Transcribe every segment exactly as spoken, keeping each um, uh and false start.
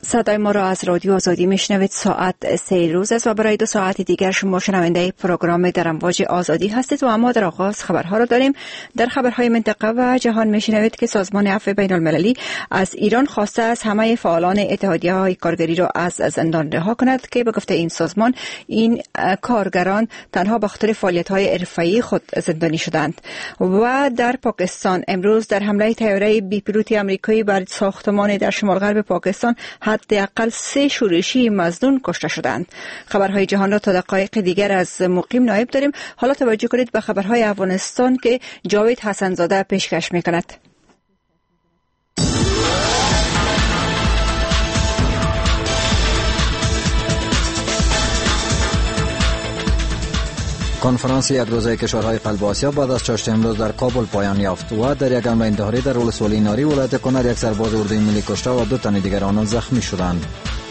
صدای ما را از رادیو آزادی میشنوید. ساعت سه روز است و برای دو ساعت دیگر شما شنونده پروگرام در امواج آزادی هستید و اما در آغاز خبرها را داریم. در خبرهای منطقه و جهان میشنوید که سازمان عفو بین المللی از ایران خواسته از همه فعالان اتحادیه های کارگری را از زندان رها کند که به گفته این سازمان این کارگران تنها به خاطر فعالیت های حرفه‌ای خود زندانی شدند. و در پاکستان امروز در حمله طیاره بی پیلوتی آمریکایی بر ساختمان در شمال غرب پاکستان حداقل سه شورشی مظنون کشته شدند. خبرهای جهان را تا دقایق دیگر از مقیم نایب داریم. حالا توجه کنید به خبرهای افغانستان که جاوید حسنزاده پیشکش می‌کند. کنفرانس یک روزه کشورهای قلب آسیا بعد از چاشت امروز در کابل پایان یافت و در یک حمله انتحاری در ولسوالی ناری ولایت کنر یک سرباز اردوی ملی کشته و دو تن دیگر آنان زخمی شدند.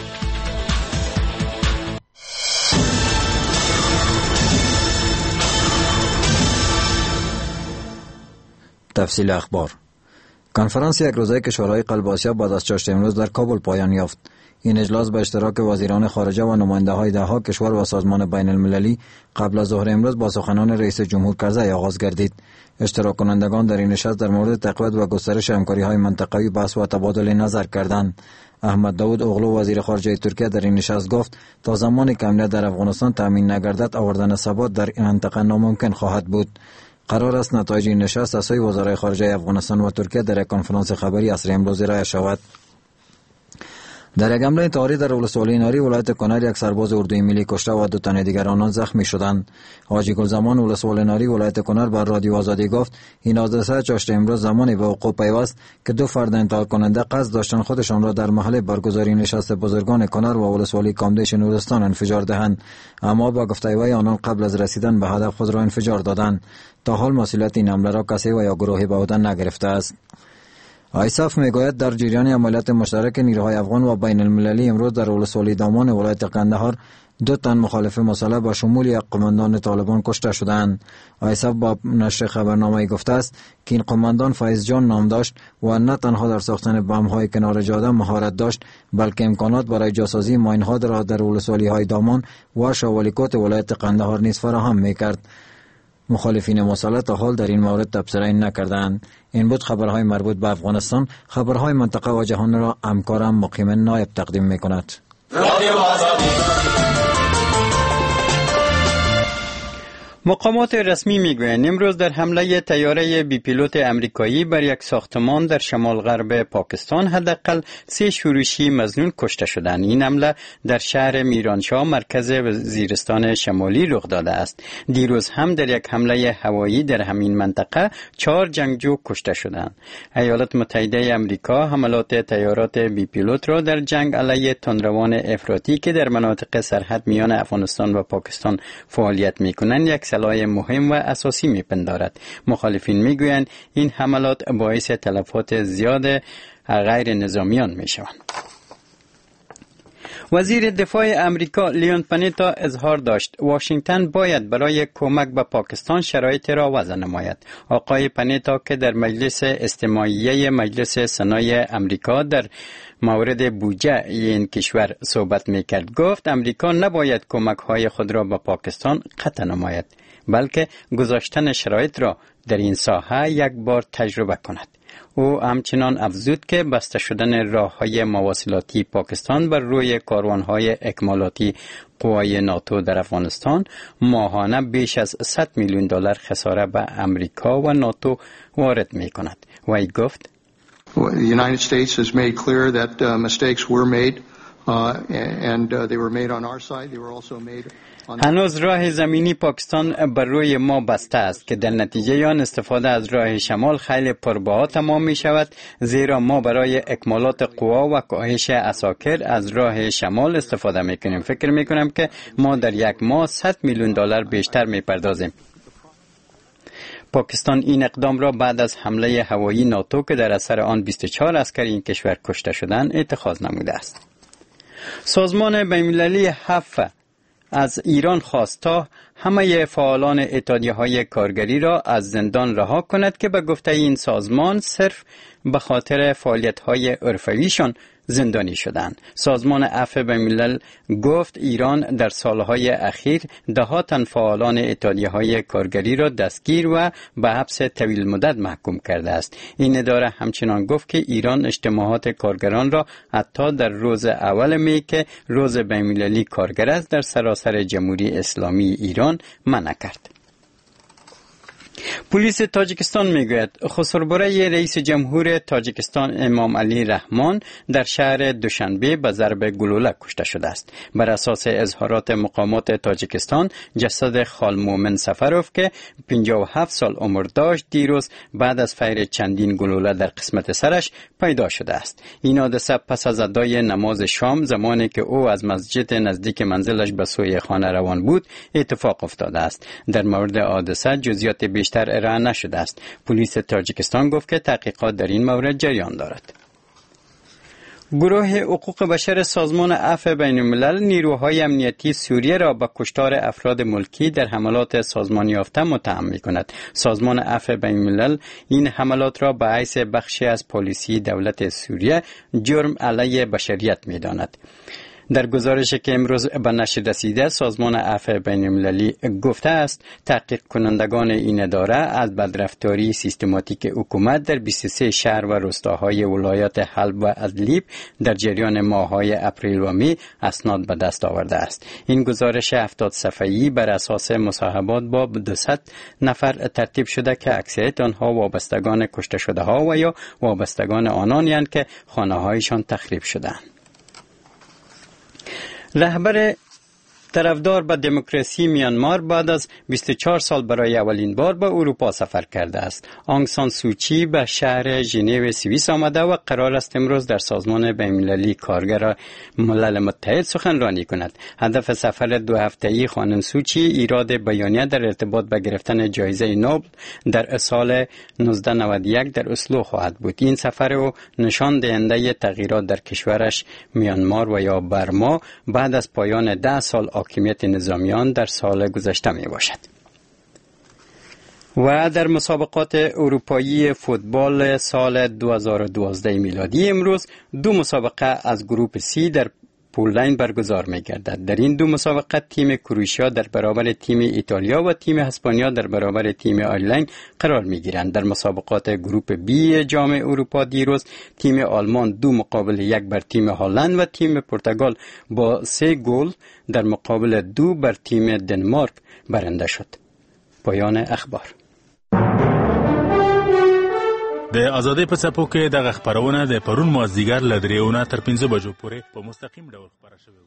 تفصیل اخبار. کنفرانس یک روزه کشورهای قلب آسیا بعد از چاشت امروز در کابل پایان یافت. این اجلاس به اشتراک وزیران خارجه و نماینده های ده ها کشور و سازمان بین المللی قبل از ظهر امروز با سخنان رئیس جمهور کرزی آغاز گردید. اشتراک کنندگان در این نشست در مورد تقویت و گسترش همکاری های منطقوی بحث و تبادل نظر کردند. احمد داود اوغلو وزیر خارجه ترکیه در این نشست گفت تا زمانی که امنیت در افغانستان تامین نگردد آوردن ثبات در این منطقه ناممکن خواهد بود. قرار است نتایج این نشست از سوی وزرای خارجه افغانستان و ترکیه در یک کنفرانس خبری عصر امروز ارائه شود. در یک حمله انتحاری در ولسوالی ناری ولایت کنر یک سرباز اردوی ملی کشته و دو تن دیگر آنان زخمی شدند. حاجی گلزمان ولسوالی ناری ولایت کنر بر رادیو آزادی گفت این حادثه چاشت امروز زمانی به وقوع پیوست که دو فرد انتقال کننده قصد داشتند خودشان را در محل برگزاری نشست بزرگان کنر و ولسوالی کامدیش نورستان انفجار دهند، اما با گفته وی آنان قبل از رسیدن به هدف خود را انفجار دادند. تا حال مسئولیت این حمله را کسی و یا گروهی به عهده نگرفته است. آیساف میگوید در جریان عملیات مشترک نیروهای افغان و بین المللی امروز در ولسوالی دامان ولایت قندهار دو تن مخالف مسلح با شمول یک قماندان طالبان کشته شدند. آیساف با نشر خبرنامه‌ای گفته است که این قماندان فایز جان نام داشت و نه تنها در ساختن بم‌های کنار جاده مهارت داشت بلکه امکانات برای جاسازی ماین‌ها را در ولسوالی‌های دامان و شاولیکوت ولایت قندهار نیز فراهم می‌کرد. مخالفین مسلح تا حال در این مورد تبصره نکردند. این بود خبرهای مربوط به افغانستان. خبرهای منطقه و جهان را همکارم مقیم نایب تقدیم می‌کند. مقامات رسمی میگویند امروز در حمله طیاره بی پیلوت امریکایی بر یک ساختمان در شمال غرب پاکستان حداقل سه شورشی مظنون کشته شدند. این حمله در شهر میرانشاه مرکز وزیرستان شمالی رخ داده است. دیروز هم در یک حمله هوایی در همین منطقه چهار جنگجو کشته شدند. ایالات متحده امریکا حملات طیارات بی پیلوت را در جنگ علیه تندروان افراطی که در مناطق سرحد میان افغانستان و پاکستان فعالیت میکنند یک سلاح مهم و اساسی میپندارد. مخالفین میگویند این حملات باعث تلفات زیاد غیر نظامیان میشوند. وزیر دفاع امریکا لیون پانیتا اظهار داشت واشنگتن باید برای کمک به پاکستان شرایط را وضع نماید. آقای پانیتا که در مجلس استماعیه مجلس سنای امریکا در مورد بودجه این کشور صحبت میکرد گفت امریکا نباید کمک های خود را به پاکستان قطع نماید بلکه گذاشتن شرایط را در این ساحه یک بار تجربه کند. او همچنان افزود که بسته شدن راه‌های مواصلاتی پاکستان بر روی کاروان‌های اکمالاتی قوای ناتو در افغانستان ماهانه بیش از صد میلیون دلار خساره به امریکا و ناتو وارد می‌کند. وی گفت The United States has made clear that uh, mistakes were made uh, and uh, they were made on our side. They were also made هنوز راه زمینی پاکستان بر روی ما بسته است که در نتیجه آن استفاده از راه شمال خیلی پربها تمام می شود، زیرا ما برای اکمالات قوا و کاهش عساکر از راه شمال استفاده می کنیم. فکر می کنم که ما در یک ماه صد میلیون دلار بیشتر می پردازیم. پاکستان این اقدام را بعد از حمله هوایی ناتو که در اثر آن بیست و چهار عسکر این کشور کشته شدند اتخاذ نموده است. سازمان بین‌المللی هفت از ایران خواست تا همه فعالان اتحادیه‌های کارگری را از زندان رها کند که به گفته این سازمان صرف به خاطر فعالیت‌های حرفه‌ایشان زندانی شدند. سازمان عفو بین‌الملل گفت ایران در سالهای اخیر دهها تن فعالان اتحادیه‌های کارگری را دستگیر و به حبس طویل مدت محکوم کرده است. این اداره همچنان گفت که ایران اجتماعات کارگران را حتی در روز اول می که روز بین‌المللی کارگر است در سراسر جمهوری اسلامی ایران منع کرد. پلیس تاجیکستان میگوید خسروبره رئیس جمهور تاجیکستان امام علی رحمان در شهر دوشنبه به ضرب گلوله کشته شده است. بر اساس اظهارات مقامات تاجیکستان، جسد خال مومن سفروف که پنجاه و هفت سال عمر داشت دیروز بعد از فیر چندین گلوله در قسمت سرش پیدا شده است. این حادثه پس از ادای نماز شام زمانی که او از مسجد نزدیک منزلش به سوی خانه روان بود اتفاق افتاده است. در مورد حادثه جزئیات بیشتر ارائه نشده است. پلیس تاجیکستان گفت که تحقیقات در این مورد جریان دارد. گروه حقوق بشر سازمان عفو بین‌الملل نیروهای امنیتی سوریه را به کشتار افراد ملکی در حملات سازمان یافته متهم می‌کند. سازمان عفو بین‌الملل این حملات را به حیث بخشی از پالیسی دولت سوریه جرم علیه بشریت می‌داند. در گزارشی که امروز به نشر رسیده، سازمان عفو بین‌المللی گفته است تحقیق کنندگان این اداره از بدرفتاری سیستماتیک حکومت در بیست و سه شهر و روستاهای ولایات حلب و ادلیب در جریان ماه‌های اپریل و می اسناد به دست آورده است. این گزارش هفتاد صفحه‌ای بر اساس مصاحبات با دویست نفر ترتیب شده که اکثریت آنها وابستگان کشته شده ها و یا وابستگان آنانی اند که خانه‌هایشان تخریب شده‌اند. رهبر طرفدار به دموکراسی میانمار بعد از بیست و چهار سال برای اولین بار به اروپا سفر کرده است. آنگ سان سوچی به شهر ژنو سوئیس آمده و قرار است امروز در سازمان بین‌المللی کارگر ملل متحد سخنرانی کند. هدف سفر دو هفته‌ای خانم سوچی ایراد بیانیه در ارتباط به گرفتن جایزه نوبل در سال نوزده نود و یک در اسلو خواهد بود. این سفر او نشان دهنده تغییرات در کشورش میانمار و یا برما بعد از پایان ده سال حاکمیت نظامیان در سال گذشته می باشد. و در مسابقات اروپایی فوتبال سال دو هزار و دوازده میلادی امروز دو مسابقه از گروپ سی در پولین برگزار می گردد. در این دو مسابقه تیم کرواتیا در برابر تیم ایتالیا و تیم اسپانیا در برابر تیم آیرلند قرار می گیرند. در مسابقات گروپ بی جام اروپا دیروز تیم آلمان دو مقابل یک بر تیم هلند و تیم پرتغال با سه گل در مقابل دو بر تیم دنمارک برنده شد. پایان اخبار. د ازادۍ په څپو کې دغه خپرونه د پرون مازدیګر له دریونه تر پنځه بجو پورې په مستقیم ډول خپره شوې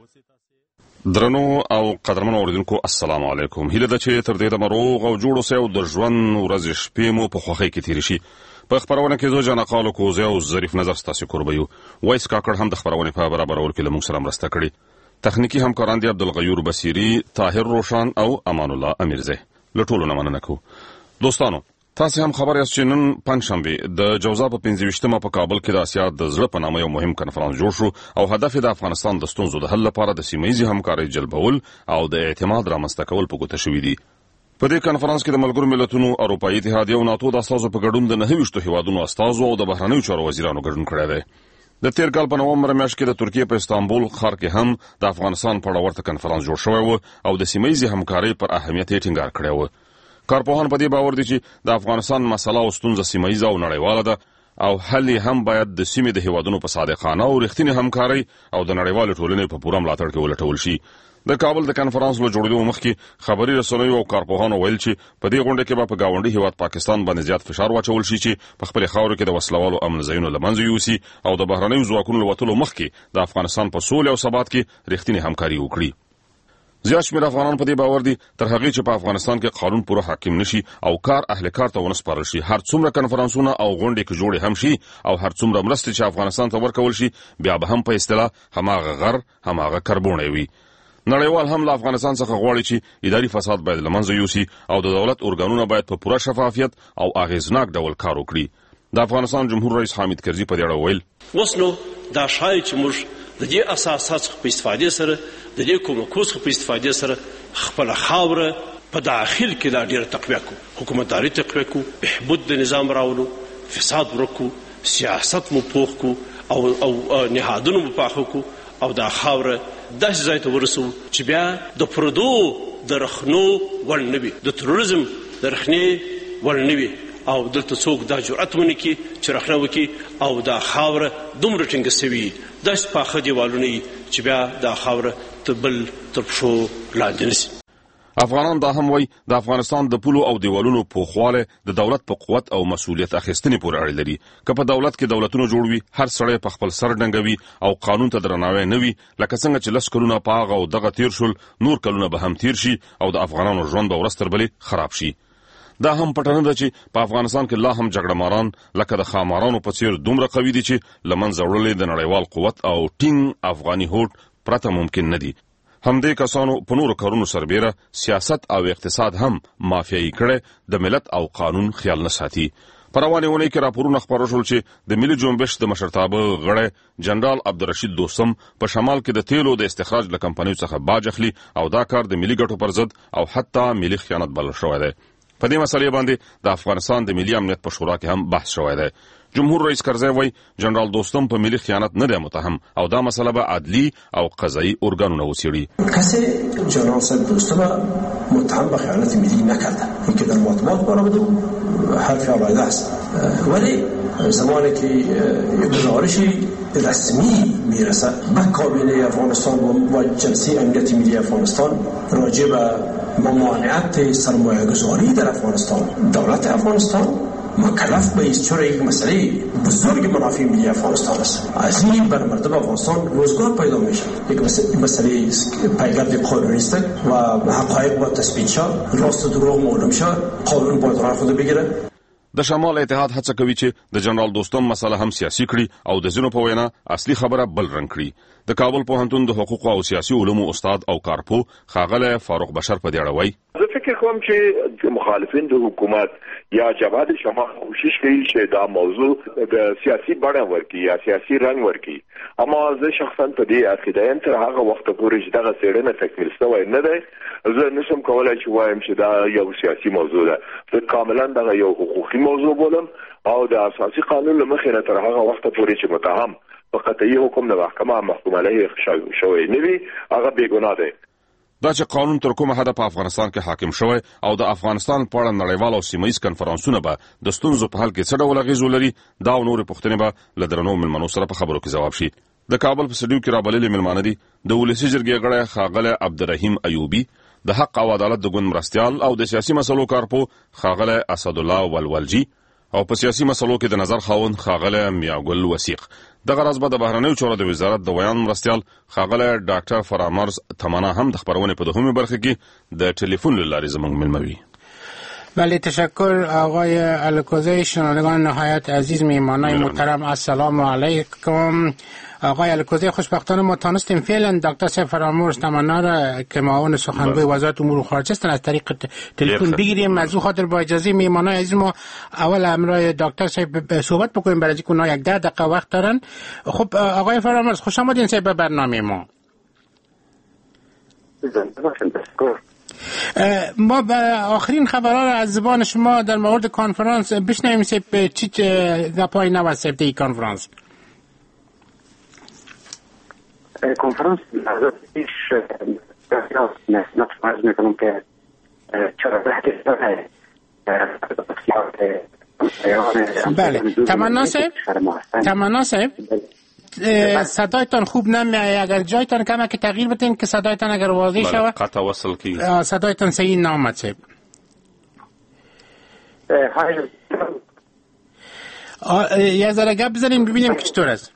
وه. درنو او قدرمنو اوریدونکو السلام علیکم. هیله ده چې تر دې دمه روغ او جوړ اوسئ او د ژوند ورځې شپې مو په خوښۍ کې تېرې شي. په خپرونه کې زه جانقالو کوزی او ظریف نظر ستاسو کوربه یو. وایس کاکړ هم د خپرونې په برابرولو کې له موږ سره مرسته کړې. تخنیکي همکاران دي عبدالغیور بصیري، طاهر روشان او امان الله امیرزی. له ټولو نه مننه کوو. دوستانو تاسو هم خبر یاست چې نن پنځشنبه د جوزا په پنځه ویشتمه په کابل کې د اسیا د زړه په نامه یو مهم کنفرانس جوړ شو او هدف د افغانستان د ستونزو د حل لپاره د سیمه ییزې همکارۍ جلبول او د اعتماد رامنځته کول په ګوته شوي دي. په دې کنفرانس کې د ملګرو ملتونو، اروپایي اتحادیې او ناتو د استازو په ګډون د نهه ویشتو هیوادونو استازو او د بهرنیو چارو وزیرانو ګډون کړی دی. د تیر کال په نومبر میاشت کې د ترکیې په استانبول ښار کې هم د افغانستان په اړه ورته کنفرانس جوړ شوی و او د سیمه ییزې همکارۍ پر اهمیت یې ټینګار کړی و. کارپوهان په دې باور دي چې د افغانستان مسله او ستونزه سیمه ییزه او نړیواله ده او حل هم باید د سیمې د هیوادونو په صادقانه او رښتینې همکارۍ او د نړیوالې ټولنې په پوره ملاتړ کې ولټول شي. د کابل د کنفرانس له جوړېدو مخکې خبري رسنیو او کارپوهانو ویل چې په دې غونډه کې به په ګاونډي هیواد پاکستان باندې زیات فشار واچول شي چې په خپل خاورو کې د وسلوالو امن ځایونو له منځه یوسي او د بهرنیو ځواکونو له وتلو مخکې د افغانستان په سولې او ثبات کې رښتینې همکاري وکړي. زیات شمېر افغانان په دې باور دي تر هغې چې په افغانستان کې قانون پوره حاکم نشي او کار اهل کار ته ونه سپارل شي، هر څومره کنفرانسونه او غونډې کې جوړې هم شي او هر څومره مرستې چې افغانستان ته ورکول شي بیا به هم په اصطلاح هماغه غر هماغه کربوڼی وي. نړیوال هم له افغانستان څخه غواړي چې اداري فساد باید له منځه یوسي او د دولت ارګانونه باید په پوره شفافیت او اغېزناک ډول کار وکړي. د افغانستان جمهور رئیس حامد کرزي په دې اړه ویل اوس نو دا ښایي چې موږ د دې اساسات څخه په استفادې سره د دې کومکو څخه په استفادې سره خپله خاوره په داخل کې لا ډېره تقویه کړو، حکومتداري تقویه کړو، بهبود د نظام راولو، فساد ورک کړو، سیاست مو پوخ کړو او او نهادونو پاخو کو او دا خاوره داسې ځای ته ورسو چې بیا د پردو د رخنو وړ نه وي، د تروریزم د رخنې وړ نه وي، او دلته څوک دا جرأت ونه کړي چې رخنه وکړي او دا خاوره دومره ټینګه سوي داسې پاخه دیوالونه وي چې بیا دا خاوره ته بل تر پښو لاندې نشي. افغانان دا هم وایي د افغانستان د پولو او دیوالونو پوخواله د دولت په قوت او مسؤلیت اخیستنې پورې اړه لري. که په دولت کې دولتونه جوړ وي، هر سړی په خپل سر ډنګوي او قانون ته درناوی نه وي، لکه څنګه چې لس کلونه په هغه او دغه تیر شول، نور کلونه به هم تیر شي او د افغانانو ژوند به ورځ تر بلې خراب شي. دا هم پټه نه ده چې په افغانستان کې لا هم جګړه ماران لکه د خامارانو په څیر دومره قوي دي چې له منځه وړل د نړیوال قوت او ټینګ افغاني هوډ پرته ممکن نه دي. همدې کسانو په نورو کارونو سربیره سیاست او اقتصاد هم مافیایي کړي، د ملت او قانون خیال نه ساتي. په روانې اونۍ کې راپورونه خپاره شول چې د ملي جنبش د مشرتابه غړی جنرال عبدالرشید دوستم په شمال کې د تیلو د استخراج له کمپنیو څخه باج اخلي او دا کار د ملي ګټو پر ضد او حتی ملي خیانت بلل شوی دی. په دې مسلې باندې د افغانستان د ملي امنیت په شورا کې هم بحث شوی دی. جمهور رئیس کرزی وایي جنرال دوستم په ملي خیانت نه دی متهم او دا مسله به عدلی او قضایی ارگانونه وڅیړي. کسی جنرال صاحب دوستم متهم به خیانت ملی نکرده، این که در مطبوعات برآمده حرف علیحده است، ولی زمانی که گزارشی رسمی میرسه به کابینه افغانستان و جلسه امنیت ملی افغانستان راجع به ممانعت سرمایه گذاری در افغانستان، دولت افغانستان مکلف به ایستور یک مسئله بزرگ منافع ملی افغانستان است. از این بر مردم افغانستان روزگار پیدا میشه. یک مسئله پیگرد قانونی است و حقایق باید تثبیت شد، راست و دروغ معلوم شد، قانون باید راه خود بگیره. د شمال اتحاد هڅه کوي چې د جنرال دوستم مسله هم سیاسي کړي او د ځینو په وینا اصلي خبره بل رنګ کړي. د کابل پوهنتون د حقوق او سیاسي علومو استاد او کارپو ښاغلی فاروق بشر په دې اړه وایي زه فکر کوم چې مخالفین د حکومت یا جبهه شمال کوشش کوي چې دا موضوع د سیاسي بڼه ورکړي یا سیاسي رنګ ورکړي، اما زه شخصا په دې عقیده یم تر هغه وخت پورې چې دغه څېړنه تکمیل شوی نه دی، زه نشم کولای چې وایم چې دا یو سیاسي موضوع ده. زه کاملا دغه یو حقوقي موضوع بولم او د اساسي قانون له مخې نه تر هغه وخت پورې چې متهم په قطعي حکم د محکمه محکوم علیه شوی نه وي، هغه بېګناه دی. دا چې قانون تر کومه حده په افغانستان کې حاکم شوی او د افغانستان په اړه نړیوال او سیمه‌ییز کنفرانسونه به د ستونزو په حل کې څه ډول اغېز ولري، دا او نورې پوښتنې به له درنو مېلمنو سره په خبرو کې ځواب شي. د کابل په سټډیو کې رابللي مېلمانه دي د ولسي جرګې غړی ښاغلی عبدالرحیم ایوبي، د حق او عدالت د ګوند مرستیال او د سیاسي مسلو کارپو ښاغلی اسدالله ولولجي او په سیاسي مسلو کې د نظر خاوند ښاغلی میاګل وثیق. دغه راز به د بهرنیو چارو د وزارت د ویان مرستیال ښاغلی ډاکټر فرامرز تمنا هم د خبرونې په دوهمې برخه کې د ټلیفون له لارې زموږ ملموي. بله، تشکر آقای الکوزی. شنوندگان نهایت عزیز، میهمانان محترم، السلام علیکم. آقای الکوزی، خوشبختانه ما تانستیم فعلا دکتر صاحب فرامرز تمنا را که معاون سخنگوی وزارت امور خارجه هستند از طریق تلفن بگیریم. از او خاطر با اجازه میهمانان عزیز ما اول همراه دکتر صاحب صحبت بکنیم، برای اینکه اونها یک ده دقیقه وقت دارن. خب آقای فرامرز، خوش آمدین صاحب به برنامه ما. ما آخرین خبرها را از زبان شما در مورد کنفرانس بشنویم. صاحب چی گپای نو است صاحب این کنفرانس؟ کنفرانس از پیش نقش فرض میکنم که چهارده دقیقه بله. تمنا صاحب، تمنا صاحب صدایتان خوب نمیاد، اگر جایتان کمه که تغییر بدین که صدایتان اگر واضح شود. قطع وصل کی صدایتان صحیح نامد صاحب. یه ذره گپ بزنیم ببینیم که چطور است.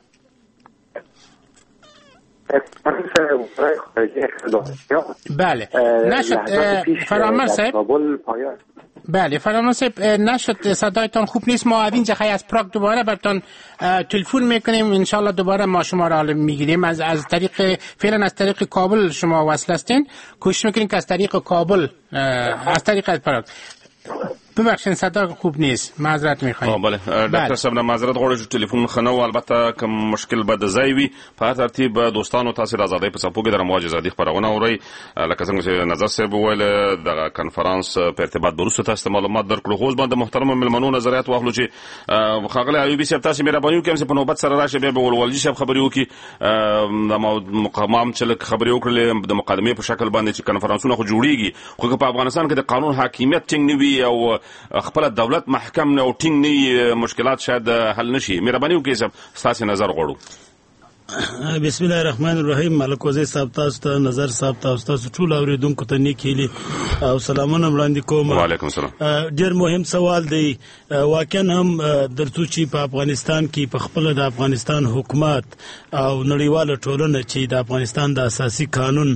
بله نشد فرامرز صاحب. بله فرامرز صاحب نشد، صدایتان خوب نیست. ما اینجا خیلی از پراگ دوباره براتون تلفن میکنیم، انشالله دوباره ما شما را میگیریم. از از طریق فعلا از طریق کابل شما وصل هستین، کوشش میکنیم که از طریق کابل از طریق از پراگ. ببخشید صدا خوب نیست، معذرت میخوایم. بله ډاکټر صاحب نه معذرت غواړم چې ټلیفون خنو البته کوم مشکل به د ځای وي. په ترتیب دوستانو تاسو د ازادۍ په څپو کې د امواج ازادي خبرونه اورئ. لکه څنګه چې نظر صاحب وویل د کانفرنس په ارتباط وروسته تاسو معلومات درکړو. خو باندې محترم ملمنو نظریات واخلو چې خاغله ایوبي صاحب تاسو مهرباني وکړئ چې په نوبت سره راشه به ولولجی صاحب خبري وکړي د مقامام چې خبري وکړي د مقدمه په شکل باندې چې کانفرنسونه خو جوړیږي، خو په افغانستان کې د قانون حاکمیت ټینګ نه وي او خپل دولت محکم نه او ټینګ نه مشکلات شاید حل نشي. مهرباني وکړئ صاحب تاسو نظر غواړو. بسم الله الرحمن الرحیم. ملک وزیر صاحب تاسو ته نظر صاحب تاسو تاسو ټول اوریدونکو ته نیک هیلې او سلامونه وړاندې کوم. وعلیکم السلام. ډیر مهم سوال دی. واقعا هم درته چې په افغانستان کې په خپل د افغانستان حکومت او نړیواله ټولنه چې د افغانستان د اساسي قانون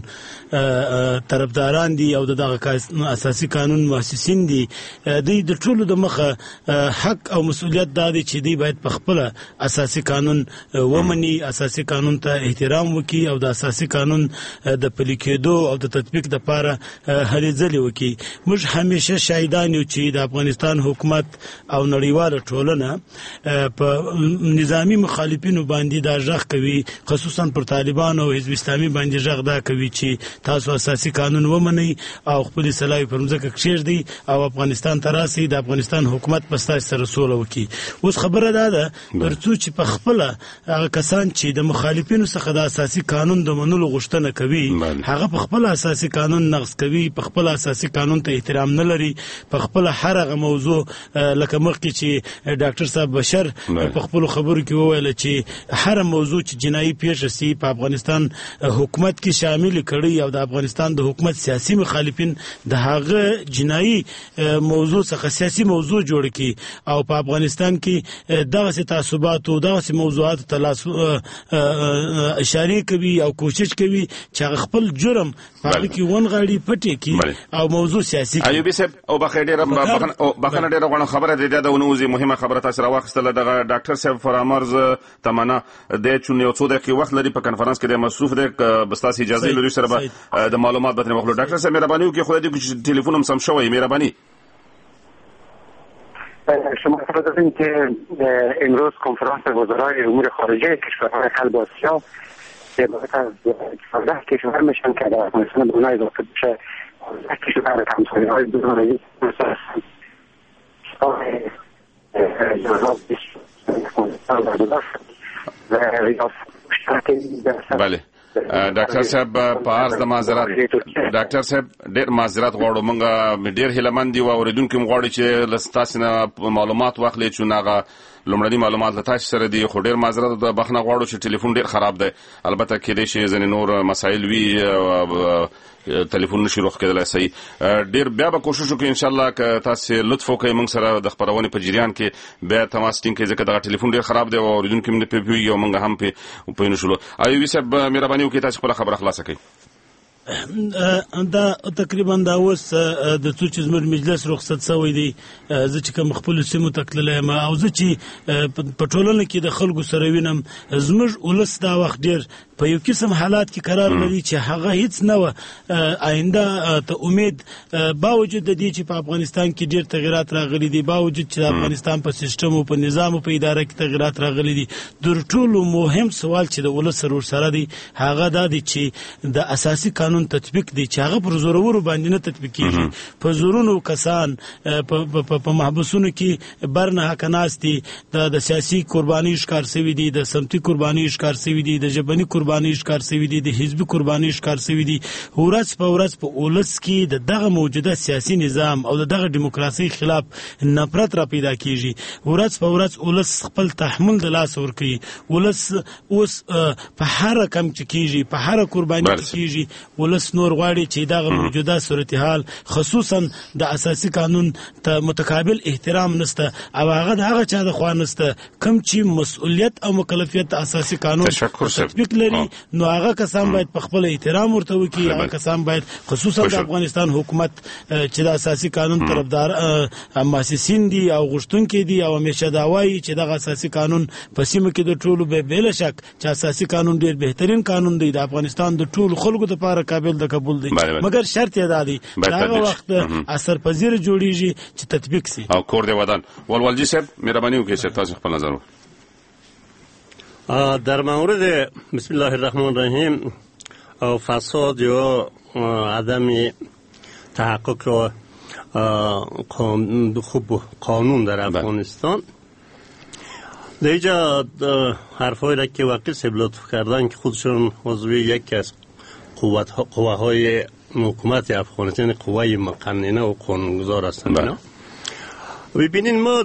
طرفداران دي او دغه اساسي قانون مؤسسین دي، دوی د ټولو د مخه حق او مسؤلیت دادي چې دوی باید په خپل اساسي قانون ومني، اساسي قانون ته احترام وکړي او د اساسي قانون د پلي کېدو او د تطبیق لپاره هلې ځلې وکړي. موږ همیشه شاهدان یو چې د افغانستان حکومت او نړیواله ټولنه په نظامی مخالفینو باندې دا غږ کوي، خصوصا پر طالبانو او حزب اسلامي باندې غږ دا کوي چې تاسو اساسي قانون ومنئ او خپل سلاوي پر مځکه کښېږدئ او افغانستان ته راسئ، د افغانستان حکومت په ستاسو سره سوله وکړي. اوس خبره دا ده تر څو چې په خپله هغه کسان چې د مخالفینو څخه د اساسي قانون د منلو غوښتنه کوي هغه په خپل اساسي قانون نقض کوي، په خپل اساسي قانون ته احترام نه لري، په خپل هر هغه موضوع لکه مخکې چې ډاکټر صاحب بشر په خپل خبرو کې وویل چې هر موضوع چې جنایي پیښه سي په افغانستان حکومت کې شامل کړي او د افغانستان د حکومت سیاسي مخالفین د هغه جنایي موضوع څخه سیاسي موضوع جوړ کړي او په افغانستان کې دغه تعصبات او دغه موضوعات ته لاس اشاره کوي او کوشش کوي چې خپل جرم په کې ونغاړي پټي کې او موضوع سیاسي کوي. ایوبي صاحب او بخیر ډیر بخنه ډیر غوڼه خبره ده د ونوزي مهمه خبره تاسو راوخستله د ډاکټر صاحب فرامرز تمنا د چونه یو څو دقیقې وخت لري په کانفرنس کې د مصروف ده بستاس اجازه لري سره د معلومات به مخلو. ډاکټر صاحب مهرباني وکړئ خو دې چې ټلیفون هم سم شوی مهرباني. شما خبر دارین که امروز کنفرانس وزرای امور خارجه کشورهای قلب آسیا که باید از چهارده کشور میشن که در افغانستان به اونها اضافه بشه کشور همسایه های دورانی مثل و ریاست مشترک بله ډاکټر صاحب په عرض د معذرت ډاکټر صاحب ډېر معذرت غواړو مونږ ډېر هیلمن دي او اوریدونکو مغواړي چې لستاسو نه معلومات واخلي چې ناغه لومړني معلومات له تاسو سره دي. خو ډېر معذرت د بخنه غواړو چې ټلیفون ډېر خراب دی، البته کې دې شي ځنې نور مسایل وي ټلیفون نشي روخ کېدلای صحیح. ډېر بیا به کوشش وکړو ان شاء الله که تاسو لطف وکړئ موږ سره د خبرونې په جریان کې بیا تماس ټینګ کړئ ځکه دا ټلیفون ډېر خراب دی او اوریدونکو موږ په پیو یو موږ هم په په نشو. ایوبي صاحب مهرباني وکړئ تاسو خپل خبره خلاصه کړئ. دا تقریبا دا اوس د څو چې زموږ مجلس رخصت شوی دی، زه چې کوم خپل سیمو تکللی یم او زه چې په ټولنه کې د خلکو سره وینم زموږ ولس دا وخت ډېر په یو قسم حالات کې قرار لري چې هغه هیڅ نه وه آینده ته امید باوجود د دې چې په افغانستان کې ډېر تغیرات راغلي دي، باوجود چې د افغانستان په سیستم او په نظام او په اداره کې تغیرات راغلي دي. تر ټولو مهم سوال چې د ولس سره ورسره دی هغه دا دی چې د اساسي قانون تطبیق دی چې هغه پر زورورو باندې نه تطبیق کیږي. په زورونو کسان په محبسونو کې برنه حق ناست دي، د سیاسي قرباني ښکار شوي دي، د سمتي قرباني ښکار شوي دي، د ژبني قرباني ښکار شوي دي، د حزبي قرباني ښکار شوي دي. ورځ په ورځ په ولس کې د دغه موجوده سیاسي نظام او د دغه دیموکراسي خلاف نفرت را پیدا کیږي. ورځ په ورځ ولس خپل تحمل د لاس ورکوي. ولس اوس په هر رقم چې کیږي، په هر قرباني چې کیږي، ولس نور غواړي چې دغه موجوده صورتحال خصوصا د اساسي قانون ته متقابل احترام نسته او هغه دغه چا د خوا نسته کوم چې مسؤلیت او مکلفیت اساسي قانون تطبیق لري، نو هغه کسان باید په خپل احترام ورته وکړي. هغه کسان باید خصوصا د افغانستان حکومت چې د اساسي قانون طرفدار مؤسسین دي او غوښتونکي دي او همیشه دا وایي چې دغه اساسي قانون په سیمه کې د ټولو به بلا شک چې اساسي قانون ډیر بهترین قانون دی، د افغانستان د ټولو خلکو لپاره قابل د قبول دي بله بله. مګر شرط یې دا دی باید هغه تطبیق وخت اثرپذیر جوړیږي چې تطبیق سي. او کور دی ودان ولولجی صاحب مهرباني وکړئ چې تاسو خپل نظر در مورد بسم الله الرحمن الرحیم فساد یا عدم تحقق خوب قانون در افغانستان در اینجا حرفایی را که وکیل صاحب لطف کردن که خودشون عضو یکی از قوه های حکومت افغانستان قوه مقننه و قانونگذار هستند اینا ببینین ما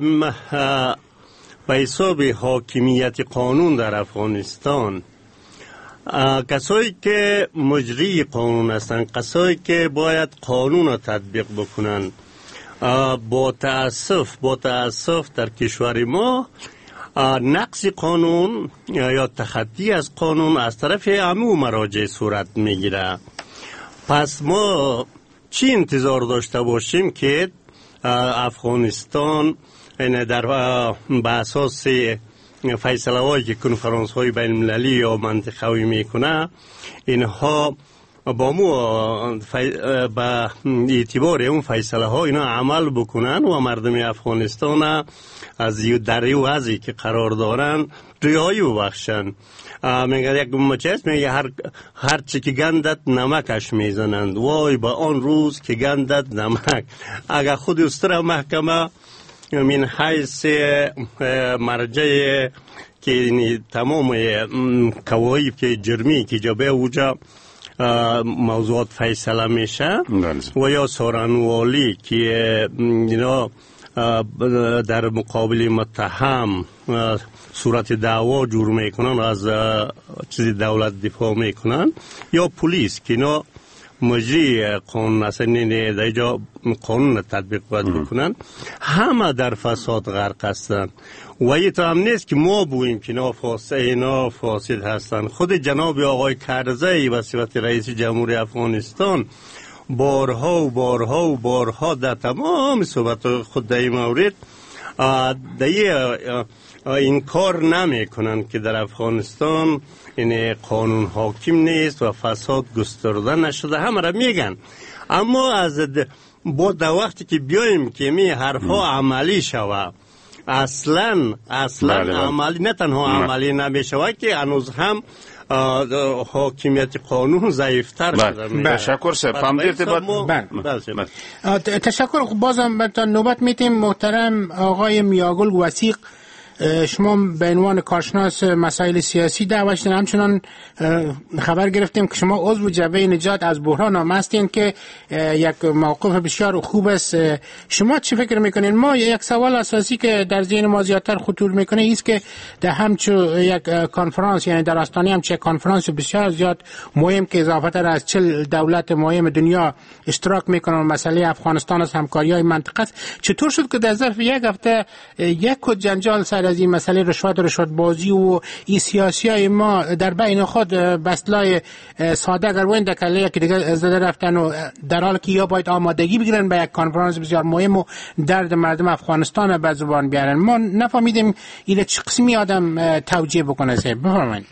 به حساب حاکمیت قانون در افغانستان کسایی که مجری قانون هستند کسایی که باید قانون را تطبیق بکنن با تأسف با تأسف در کشور ما نقض قانون یا تخطی از قانون از طرف عموم مراجع صورت میگیره. پس ما چی انتظار داشته باشیم که افغانستان در به اساس فیصله هایی که کنفرانس های بین المللی یا منطقوی میکنه اینها با مو با اعتبار اون فیصله ها اینا عمل بکنن و مردم افغانستان از در این وضعی که قرار دارن ریایی ببخشن. میگه یک مچس میگه هر هر چی که گندت نمکش میزنند. وای با آن روز که گندت نمک. اگر خود استر محکمه من حیث مرجع که تمام قواعد که جرمی که جبه اوجا موضوعات فیصله میشه و یا سارنوالی که اینا در مقابل متهم صورت دعوا جور میکنن از چیز دولت دفاع میکنن یا پلیس که اینا مجری قانون اصلا در اینجا قانون تطبیق باید بکنن همه در فساد غرق هستن و این تا هم نیست که ما بویم که اینا فاسد اینا فاسد هستن. خود جناب آقای کرزی به صفت رئیس جمهوری افغانستان بارها و بارها و بارها در تمام صحبت خود در این مورد در این کار نمی کنن که در افغانستان این قانون حاکم نیست و فساد گسترده نشده همه را میگن. اما از با در وقتی که بیایم که می حرفا عملی شوه اصلا اصلا بله بله. عملی نه تنها عملی نمیشوه که هنوز هم حاکمیت قانون ضعیفتر شده. تشکر سر تشکر. بازم تا نوبت میتیم محترم آقای میاگل وثیق شما به عنوان کارشناس مسائل سیاسی دعوت شدین. همچنان خبر گرفتیم که شما عضو جبهه نجات از بحران هم هستین که یک موقف بسیار خوب است. شما چی فکر میکنین؟ ما یک سوال اساسی که در ذهن ما زیادتر خطور میکنه ایست که در همچو یک کنفرانس یعنی در آستانه همچه کنفرانس بسیار زیاد مهم که اضافه تر از چل دولت مهم دنیا اشتراک میکنن مسئله افغانستان از همکاری های منطقه است. چطور شد که در ظرف یک هفته یک کد جنجال سر از این مسئله رشوت و رشوت بازی و این سیاسی های ما در بین خود بسلای ساده گروین در کله که دیگه زده رفتن و در حال که یا باید آمادگی بگیرن به یک کنفرانس بسیار مهم و درد مردم افغانستان به زبان بیارن. ما نفهمیدیم این چه قسمی آدم توجیه بکنه. سه بفرمایید.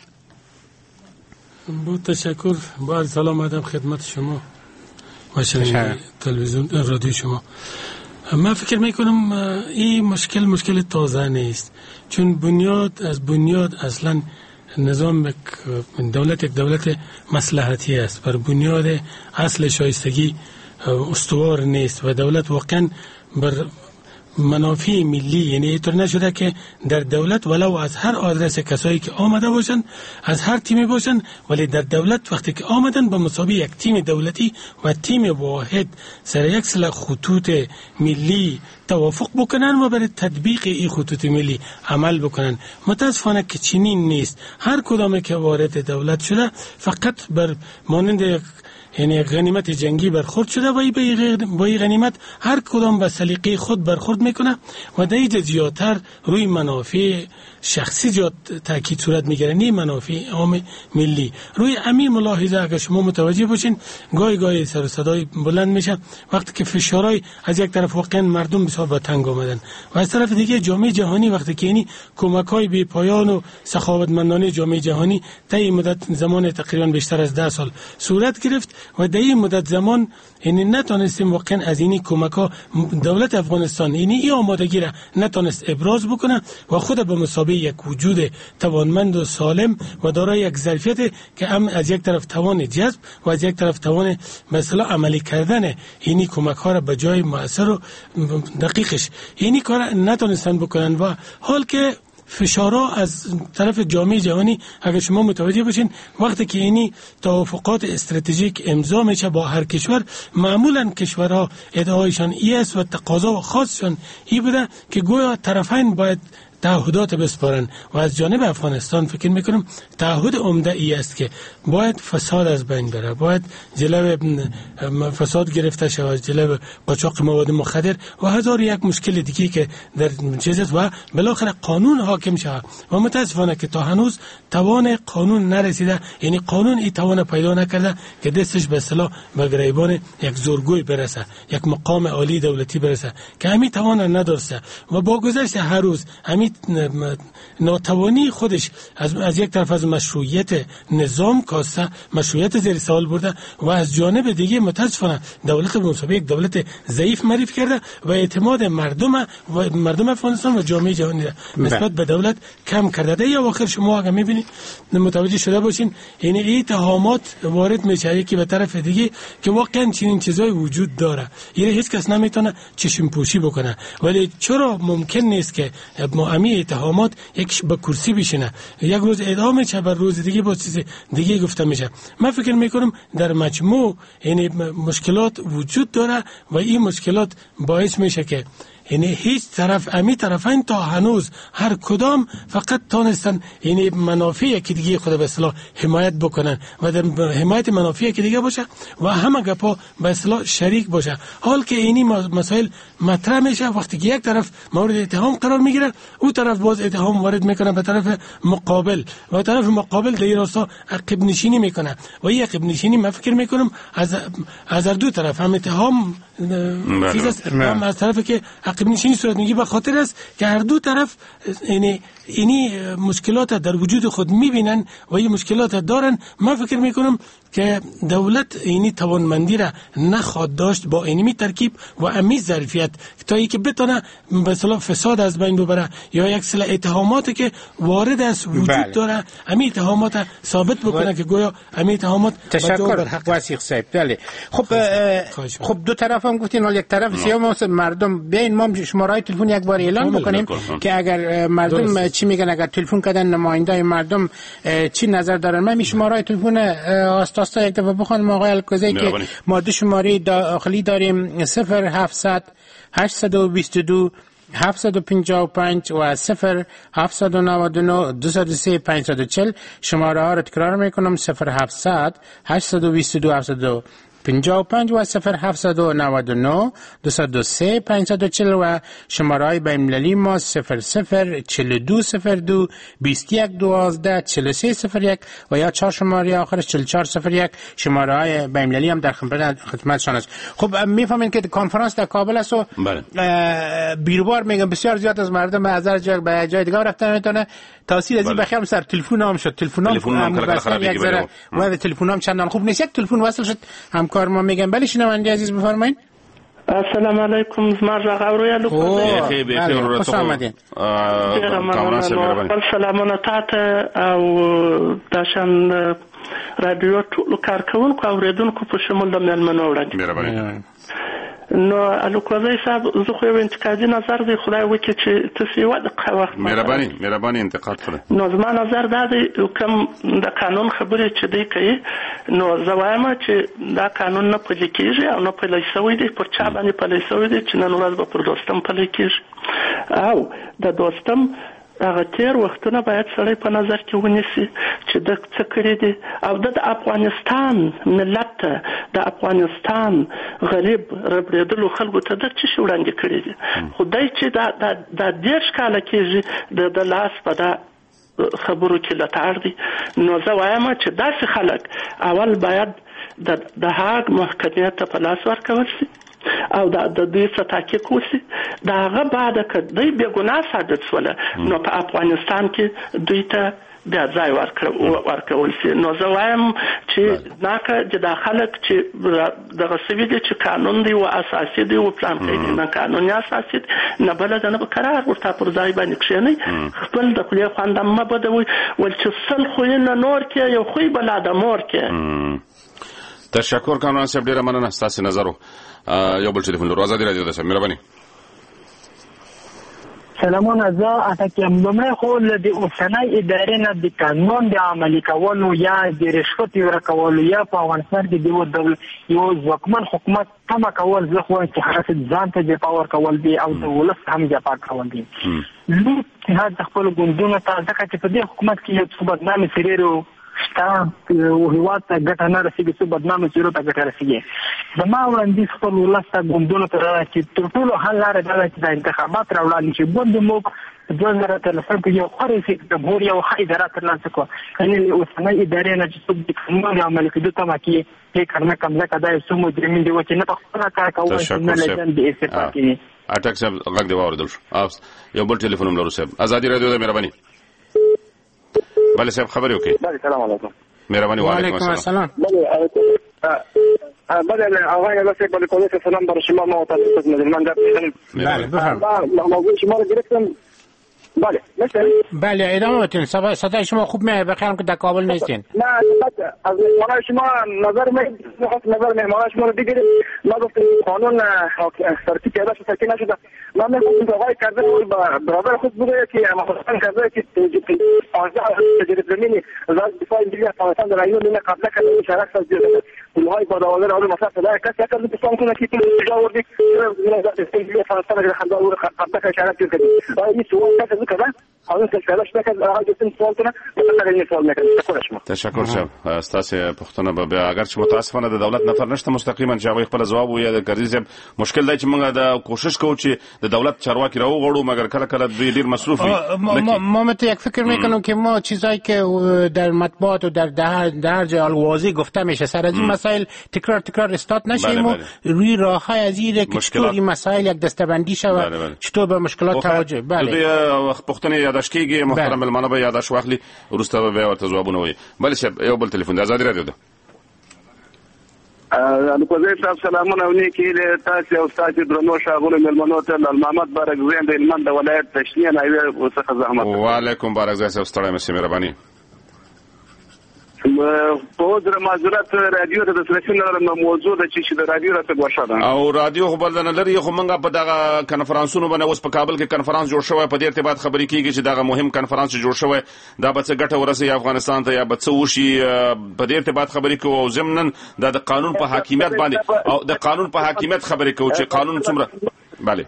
با تشکر. با سلام آدم خدمت شما و تلویزیون رادیو شما. من فکر میکنم این مشکل مشکل تازه نیست، چون بنیاد از بنیاد اصلا نظام دولت یک دولت مصلحتی است، بر بنیاد اصل شایستگی استوار نیست و دولت واقعا بر منافع ملی، یعنی اینطور نشده که در دولت ولو از هر آدرس کسایی که آمده باشن از هر تیمی باشن، ولی در دولت وقتی که آمدن به مسابقه یک تیم دولتی و تیم واحد سر یک سلسله خطوط ملی توافق بکنن و برای تطبیق این خطوط ملی عمل بکنن. متاسفانه که چنین نیست. هر کدام که وارد دولت شده فقط بر مانند یک یعنی غنیمت جنگی برخورد شده و با این غنیمت هر کدام به سلیقه خود برخورد میکنه و در اینجا زیادتر روی منافع شخصی جات تاکید صورت میگیره، نه منافع عام ملی. روی امی ملاحظه اگر شما متوجه باشین گاهی گاهی سر و صدای بلند میشه وقتی که فشارهای از یک طرف واقعا مردم بسیار به تنگ آمدن و از طرف دیگه جامعه جهانی وقتی که یعنی کمک‌های بی پایان و سخاوتمندانه جامعه جهانی تا این مدت زمان تقریبا بیشتر از ده سال صورت گرفت و در این مدت زمان یعنی نتونستیم واقعا از این کمک‌ها دولت افغانستان یعنی این آمادگی را نتونست ابراز بکنه و خود به مسابقه یک وجود توانمند و سالم و دارای یک ظرفیت که هم از یک طرف توان جذب و از یک طرف توان مثلا عملی کردن اینی کمک‌ها را به جای مؤثر و دقیقش اینی کار نتونستن بکنن و حال که فشارها از طرف جامعه جهانی اگر شما متوجه باشین وقتی که اینی توافقات استراتژیک امضا میشه با هر کشور معمولا کشورها ادعایشان ای است و تقاضا و خاصشان ای بوده که گویا طرفین باید تعهدات بسپارن و از جانب افغانستان فکر میکنم تعهد عمده ای است که باید فساد از بین بره، باید جلو فساد گرفته شود، جلو قاچاق مواد مخدر و هزار یک مشکل دیگه که در چیز است و بالاخره قانون حاکم شود و متاسفانه که تا هنوز توان قانون نرسیده، یعنی قانون این توان پیدا نکرده که دستش به اصطلاح به گریبان یک زورگوی برسه، یک مقام عالی دولتی برسه که همین توان نداشته و با گذشت هر روز همین ناتوانی خودش از, از یک طرف از مشروعیت نظام کاسته، مشروعیت زیر سوال برده و از جانب دیگه متاسفانه دولت منصفه یک دولت ضعیف معرفی کرده و اعتماد مردم و مردم افغانستان و جامعه جهانی نسبت به دولت کم کرده. یا آخر شما اگه میبینید متوجه شده باشین این اتهامات وارد میشه که به طرف دیگه که واقعا چنین چیزای وجود داره، یعنی هیچ کس نمیتونه چشم پوشی بکنه، ولی چرا ممکن نیست که امی اتهامات یک به کرسی بشینه یک روز اعدام میشه بر روز دیگه با چیز دیگه گفته میشه. من فکر میکنم در مجموع یعنی مشکلات وجود داره و این مشکلات باعث میشه که یعنی هیچ طرف امی طرفین تا هنوز هر کدام فقط تانستن یعنی منافع که دیگه خود به اصطلاح حمایت بکنن و در حمایت منافع که دیگه باشه و همه گپا به اصطلاح شریک باشه. حال که اینی مسائل مطرح میشه وقتی که یک طرف مورد اتهام قرار میگیره او طرف باز اتهام وارد میکنه به طرف مقابل و طرف مقابل در راستا عقب نشینی میکنه و این عقب نشینی من فکر میکنم از از دو طرف هم اتهام چیز است هم از طرف که عقب نشینی صورت میگیره به خاطر است که هر دو طرف یعنی اینی مشکلات در وجود خود میبینن و این مشکلات دارن. من فکر میکنم که دولت اینی توانمندی را نخواد داشت با اینی ترکیب و امی ظرفیت تا ای که بتونه به اصطلاح فساد از بین ببره یا یک سری اتهاماتی که وارد است وجود بله. داره امی اتهامات ثابت بکنه و... که گویا امی اتهامات تشکر واسیق صاحب. بله خب خب دو طرف هم گفتین ولی یک طرف سیام مردم بیاین ما شماره تلفن یک بار اعلان بکنیم که اگر مردم درست. چی میگن اگر تلفن کردن نماینده مردم چی نظر دارن. من می شماره تلفن آستاستا یک دفعه بخونم آقای الکوزی که ماده شماره داخلی داریم صفر هفتصد هشتصد و بیست و دو هفتصد و پنجاه و پنج و صفر هفتصد و نود و نه دویست و سه پانصد و چهل. شماره ها را تکرار میکنم صفر هفتصد هشتصد و بیست و دو هفتصد و پنجاه و پنج و صفر هفتصد و نود و نه دویست و سه پانصد و چهل و شماره های بین المللی ما صفر صفر چهل و دو صفر دو بیست و یک دوازده چهل و سه صفر یک و یا چهار شماره آخرش چهل و چهار صفر یک. شماره های بین المللی هم در خدمتشان است. خب میفهمین که کنفرانس در کابل است و بیروبار میگم بسیار زیاد از مردم از هر جای به جای دیگه رفتن میتونه تاثیر از این بخیر سر تلفن هم شد. تلفن هم وصل یک ذره و تلفن هم چندان خوب نیست. یک تلفن وصل شد همکار ما میگم. بله شنونده عزیز بفرمایید. السلام علیکم زما غوړی الو خیر به خیر خوش آمدید. سلامونه تاسو او داشن رادیو ټول کارکونکو اوریدونکو په شمول د ملمنو وړاندې مهرباني. نو الکوزی صاحب زه خو یو انتقادي نظر دی خدای وکړي چې تاسو یو د وخت مهرباني مهرباني انتقاد کړئ. نو زما نظر دا دی کوم د قانون خبرې چې دی کوي نو زه وایم چې دا قانون نه پلي کېږي او نه پلي شوی دی پر چا باندې پلي شوی دی چې نن ورځ به پر دوستم پلي کېږي او د دوستم هغه تیر وختونه باید سړی په نظر کې ونیسي چې د څه کړي دي او د افغانستان ملت ته د افغانستان غریب ربړېدلو خلکو ته د څه شي وړاندې کړي دي. خدای چې دا د دېرش کاله کېږي د لاس په دا خبرو کې لټاړ دي. نو زه وایم چې داسې خلک اول باید د هاګ محکمې ته په لاس ورکول شي او د دوی څخه تحقیق وشي. د هغه بعد که دوی بې ګناه ثابت شوله نو په افغانستان کې دوی ته بیا ځای ورکول شي. نو زه وایم چې ناکه چې دا خلک چې دغه سوي دي چې قانون دی و اساسي دی و پلان کوي نه قانون یا اساسي نه بل د نه قرار ورته پر ځای باندې کښیني خپل د خپل خواند ما بدوي ول چې سل خو نه نور کې یو خو بل د مور کې. تشکر کامران صاحب ډیره مننه ستاسو نظر. یو بل ټلیفون لرو آزادي رادیو ده مهرباني. سلامونه. زه اتکم لمړی خو د اوسنۍ ادارې نه د قانون د عملي کولو یا د رشوت ورکولو یا په افغانستان کې د یو ځواکمن حکومت تمه کول زه خو چې هغه ځان ته د پاور کول دي او د ولس هم جپا کول دي. لوی اتحاد د خپل ګوندونو ته ځکه چې په دې حکومت کې یو څه بدنامي سریرو شته او هیواد ته ګټه نه رسېږي څه بدنامي سریرو ته ګټه رسېږي. زما وړاندیز خپل ولس ته ګوندونو ته راځي چې تر ټولو حل لاره دا ده چې د انتخابات راوړل شي. ګوند موږ دوه زره اتلسم کې یو خوري چې د بور یو ښه اداره ترلاسه کړو. یعنې اوسنۍ ادارې نه چې څوک د قانون عملي کېدو تمه کوي هیڅ کارنه کم ځکه دا څو مجرمین دي چې نه په خپله کار کوي نه لجن د استعفا کوي. اټک صاحب غږ دی واوریدل شو. یو بل ټلیفون هم لرو صاحب. آزادي رادیو ده مهرباني. بله صاحب خبرې وکړئ. بله سلام علیکم. مهرباني. وعلیکم السلام. بله بله آقای رئیس بله کلیت سلام بر شما محترم مدیرمان در بله بفرمایید. موضوع شما رو گرفتم. بله مثل بله ادامه بدین. صدای شما خوب میاد بخیرم که در کابل نیستین. نه از مهمانای شما نظر می نظر مهمانای شما رو دیگه ما گفتیم قانون سرتی پیاده شده که نشده. من میگم که آقای کرده برادر خود بوده که افغانستان کرده که پانزده تجربه زمینی وزارت دفاع ملی افغانستان در ایون نیمه قبله کرده شرک سازی داده. پولهای بادآور آور مثلا صدای کسی اگر بسیار کنه که تجا وردی وزارت دفاع ملی افغانستان در خنده آور قبله که شرک کرده. آیا این سوال کسی کده؟ حالا که شرکت نکرد آقای دکتر سوال کنه مثلا این سوال نکرد. تشکر. تشکر شب. استاسه پختونه به اگر چې متاسفانه د دولت نفر نشته مستقیما چې هغه خپل جواب وي د ګرځي مشکل دی چې موږ د کوشش کوو چې د دولت چارواکي راوغړو مګر کله کله دوی ډیر مصروف وي. ما مت یک فکر میکنم که ما چیزایی که در مطبوعات و در در جای واضح گفته میشه سر از این مسائل تکرار تکرار استاد نشیم و روی راههای از این که چطور این مسائل یک دسته‌بندی شود چطور به مشکلات توجه. بله پختونه یاداش کیږي محترم ملمنه به یاداش واخلي ورسته به ورته ځوابونه وي. بل شه یو بل ټلیفون د آزادي رادیو ده. نو کوزه صاحب سلامونه ونی کې تاسو او تاسو درنو شاغونه ملمنو ته محمد بارک زین د هلمند ولایت تشنیه نایوي وسخه زحمت. وعلیکم بارک زین صاحب ستړی مې مهرباني. په در معذرت رادیو د تلویزیون موضوع د چې د رادیو راته غوښه ده او رادیو خو بل نه لري خو موږ په دغه کنفرانسونو باندې اوس په کابل کې کنفرانس جوړ شوی په دې ارتباط خبرې کیږي چې دغه مهم کنفرانس جوړ شوی دا به څه ګټه ورسي افغانستان ته یا به څه وشي په دې ارتباط خبرې کوو او ضمنن د قانون په حاکمیت باندې او د قانون په حاکمیت خبرې کوو چې قانون څومره. بله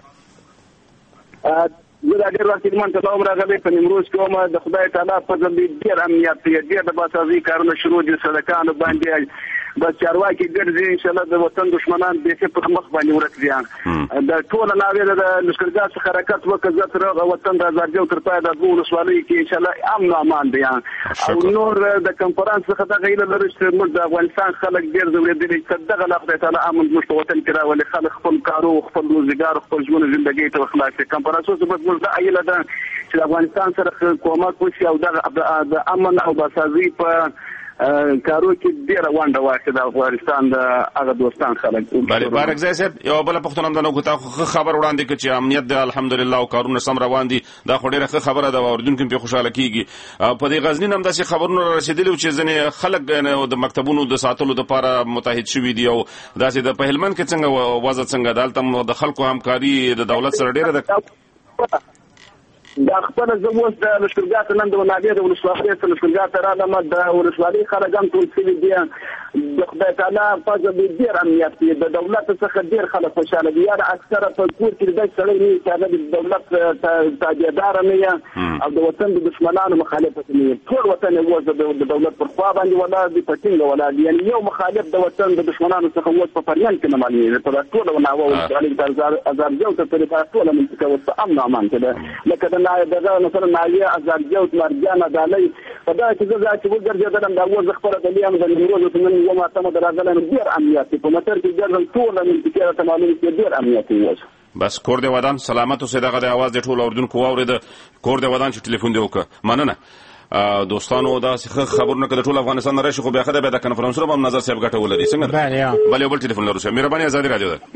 زه د ډېر وخت من ته نوم راغلی په نیمروز کې وم د خدای تعالی په ځل ډېر امنیت دی ډېر د باسازي کارونه شروع دي سړکانو باندې د چارواکي ګرځي ان شاء الله د وطن دشمنان به څه په مخ باندې ورکړي د ټول ناوې د لشکرګاه څخه حرکت وکړ تر وطن د زرجو تر پای د دوه ولسوالۍ کې ان شاء الله امن او امان دي او نور د کنفرانس څخه د غیر لري چې موږ د افغانستان خلک ډېر زوړېدلي چې دغه له خدای تعالی امن موږ په وطن کې راولي خلک خپل کارو خپل روزګار خپل ژوند ژوندۍ ته خلاص کنفرانس اوس به موږ د ایله د چې افغانستان سره کومک وشي او د امن او باسازي په کارو کې ډیره وانډه واخلي د افغانستان د هغه دوستان خلک. بله بارک زای صاحب یو بل پښتون هم د نو کوته خبر وړاندې کړي چې امنیت د الحمدلله او کارونه سم روان دي دا خو ډیره خبره ده اوردونکو په خوشاله کیږي. په دې غزنین هم داسې خبرونه رسیدلي چې ځنې خلک د مکتبونو د ساتلو لپاره متحد شوي دي او داسې د په هلمند کې څنګه وضع څنګه دالته د خلکو همکاري د دولت سره ډیره ده. دا خپل زه اوس د لښکرګاه ته نن د ونادې د ولسوالۍ ته لښکرګاه ته رالم د ولسوالۍ خلک هم ټول سوي دي د خدای تعالی فضل دی ډېر امنیت دی د دولت څخه ډېر خلک خوشحاله دي یاره اکثره په کور کې د سړی نه چې هغه د دولت تابعدار نه یا او د وطن د دشمنانو مخالفت نه ټول وطن اوس د دولت پر خوا باندې ولاړ دي په ټینګه ولاړ دي یعنی یو مخالف د وطن د دشمنانو څخه اوس په پریان کې نه معلومېږي په ټول وناوه ولسوالۍ د ازارجو ته پرې ټول منطقه اوس په امن امان کې ده لکه د دغه مثلا ناحیه ازارجو مرجان عدالۍ په دا کې زه چې وګرځېدلم دا اوس خبره د لیام د نیروز ته من یو ماته د راغلم ډېر امنیت په متر کې ګرځم ټول منطقه ته معلومه کې ډېر امنیت اوس بس کور دی ودان سلامت اوسئ دغه د اواز د ټول اوردونکو واورید کور دی ودان چې ټلیفون دی وکړه مننه دوستانو دا څه خبرونه کړه ټول افغانستان راشي خو بیا خدای به د کنفرانسونو په نظر صاحب ګټه ولري څنګه بله بل یو بل ټلیفون لرو مهرباني ازادي رادیو ده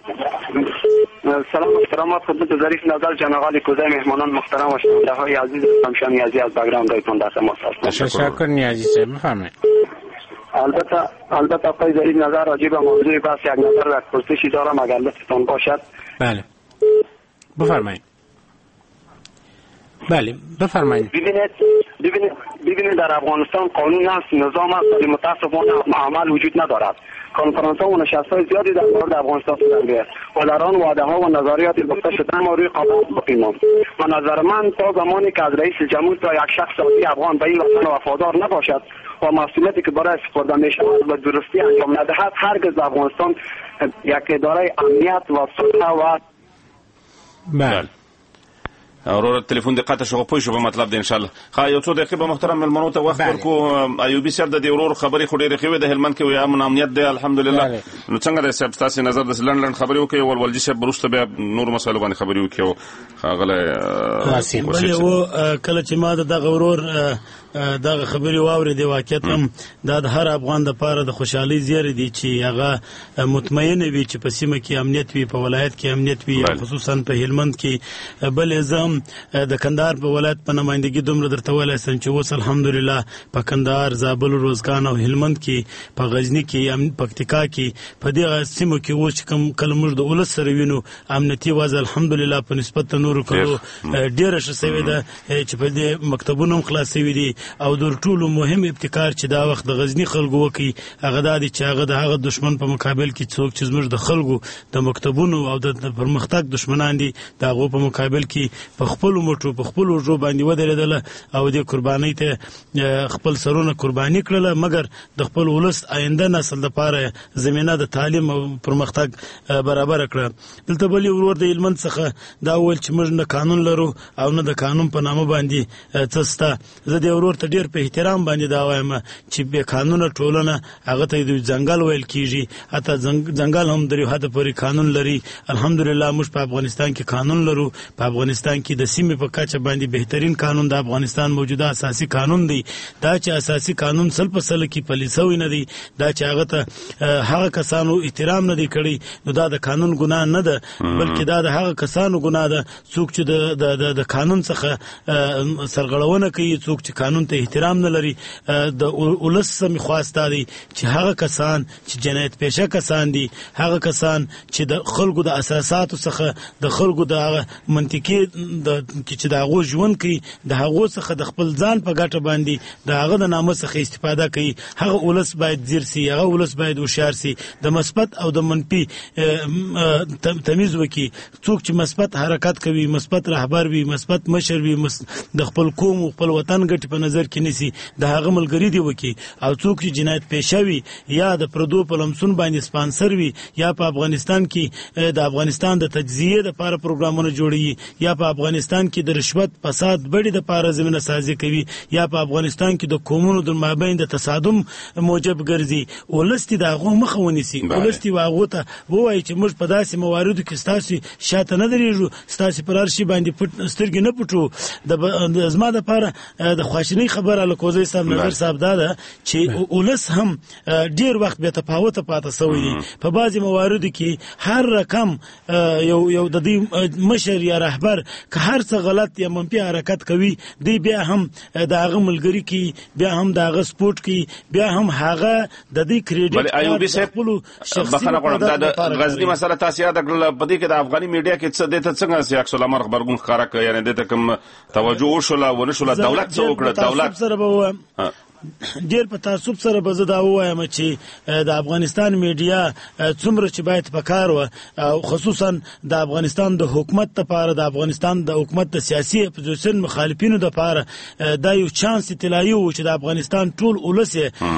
سلام احترامات خدمت ظریف نظر جناب آقای کوزه مهمانان محترم و شنونده های عزیز همشان نیازی از بگرام دایتون در تماس هستم. تشکر نیازی صاحب بفرمایید. البته البته آقای ظریف نظر راجع به موضوع بحث یک نظر و پرسشی دارم اگر لطفتان باشد. بله بفرمایید. بله بفرمایید. ببینید ببینید ببینید در افغانستان قانون است نظام است ولی متاسفانه عمل وجود ندارد. کنفرانس ها و نشست های زیادی در مورد افغانستان صورت گرفت و در آن وعده ها و نظریاتی گفته شده ما روی قابل باقی ماند و نظر من تا زمانی که از رئیس جمهور تا یک شخص عادی افغان به این وطن وفادار نباشد و مسئولیتی که برای استفاده می شود به درستی انجام ندهد هرگز افغانستان یک اداره امنیت و صلح و بله اورور تلیفون د قطع شو پوه شو په مطلب دی ان شاء الله خا یو څو دقیقې به محترم ملمنو ته وخت ورکو ایوبي صاحب د دې ورور خبرې خو ډېرې ښې وې د هلمند کې وي امن امنیت دی الحمدلله نو څنګه دی صاحب ستاسې نظر د لنډ لنډ خبرې وکړئ ولولجي صاحب وروسته بیا نورو مسایلو باندې خبرې وکړي او ښاغلی بلې و کله چې ما د دغه ورور دغه خبرې واورېدې واقعیت هم دا د هر افغان دپاره د خوشحالۍ زیری دی چې هغه مطمئنه وي چې په سیمه کې امنیت وي په ولایت کې امنیت وي خصوصا په هلمند کې بلې زه هم د کندهار په ولایت په نمایندګي دومره درته ویلی سم چې اوس الحمدلله په کندهار زابل روزګان او هلمند کې په غزني کې پکتیکا کې په دې سیمو کې اوس چې کوم کله موږ د ولس سره وینو امنیتي وضع الحمدلله په نسبت د نورو کلو ډېره ښه سوې ده چې په دې مکتبونه هم خلاص سوي دي او د ټولو مهم ابتکار چې دا وخت د غزني خلکو وکړي هغه دا دی چې هغه د هغه دشمن په مقابل کې څوک چې زموږ د خلکو د مکتبونو او د پرمختګ دشمنان دي د هغو په مقابل کې په خپلو مټو په خپلو اوږو باندې ودرېدله او دې قربانۍ ته خپل سرونه قرباني کړله مګر د خپل ولس آینده نسل دپاره زمینه د تعلیم او پرمختګ برابره کړه دلته بل یو ورور د هلمند څخه دا وویل چې موږ نه قانون لرو او نه د قانون په نامه باندې څه سته زه دې ورور ته ډېر په احترام باندې دا وایم چې بې قانونه ټولنه هغه ته د ځنګل ویل کېږي حتی ځنګل هم در یو حده پورې قانون لري الحمدلله موږ په افغانستان کې قانون لرو په افغانستان کې د سیمې په کچه باندې بهترین قانون د افغانستان موجوده اساسي قانون دی دا چې اساسي قانون سل په سل کې پلی سوی نه دی دا چې هغه ته هغه کسانو احترام نه دی کړی نو دا د قانون ګناه نه ده بلکې دا د هغه کسانو ګناه ده څوک چې د د قانون څخه سرغړونه کوي څوک چې قانون ته احترام نه لري د ولس سمې خواست دا دی چې هغه کسان چې جنایت پیشه کسان دي هغه کسان چې د خلکو د اساساتو څخه د خلکو د هغه منطقي چې د هغو ژوند کوي د هغو څخه د خپل ځان په ګټه باندې د هغه د نامه څخه استفاده کوي هغه ولس باید ځیر سي هغه ولس باید هوښیار سي د مثبت او د منفي تمیز وکړي څوک چې مثبت حرکت کوي مثبت رهبر وي مثبت مشر وي د خپل قوم او خپل وطن ګټې په نظر کې نیسي د هغه ملګري دی وکړي او څوک چې جنایت پیشه وي یا د پردو په لمسون باندې سپانسر وي یا په افغانستان کې د افغانستان د تجزیې دپاره پروګرامونه جوړوي یا په افغانستان کې د رشوت فساد بډې دپاره زمینه سازي کوي یا په افغانستان کې د قومونو د مابین د تصادم موجب ګرځي ولس دې د هغو مخه ونیسي ولس دې هغو ته ووایي چې موږ په داسې مواردو کې ستاسې شاته نه درېږو ستاسې پر هر شي باندې سترګې نه پټو زما دپاره د خواشینۍ کوچنی خبره الکوزی صاحب نظر صاحب دا چې ولس هم ډیر وخت به تفاوت پاتې سوی دی په بعضی مواردو کې هر رقم یو یو د دې مشر یا رهبر که هر څه غلط یا منفي حرکت کوي دی بیا هم د هغه ملګری کی بیا هم د هغه سپورت کی بیا هم هغه د دې کریډټ بل ایوبي صاحب بخنه کوم د غزنی مسله تاسو یاد کړل په دې کې د افغاني میډیا کې څه د ته څنګه سیاق سلام خبرګون ښکارا کوي یعنی د ته کوم توجه وشوله ونشوله دولت څه وکړه دولت سره به ډیر په تعصب سره به زه دا ووایم چې د افغانستان میډیا څومره چې باید پکار و او خصوصا د افغانستان د حکومت لپاره د افغانستان د حکومت د سیاسي اپوزیشن مخالفینو لپاره دا یو چانس طلایی و چې د افغانستان ټول ولس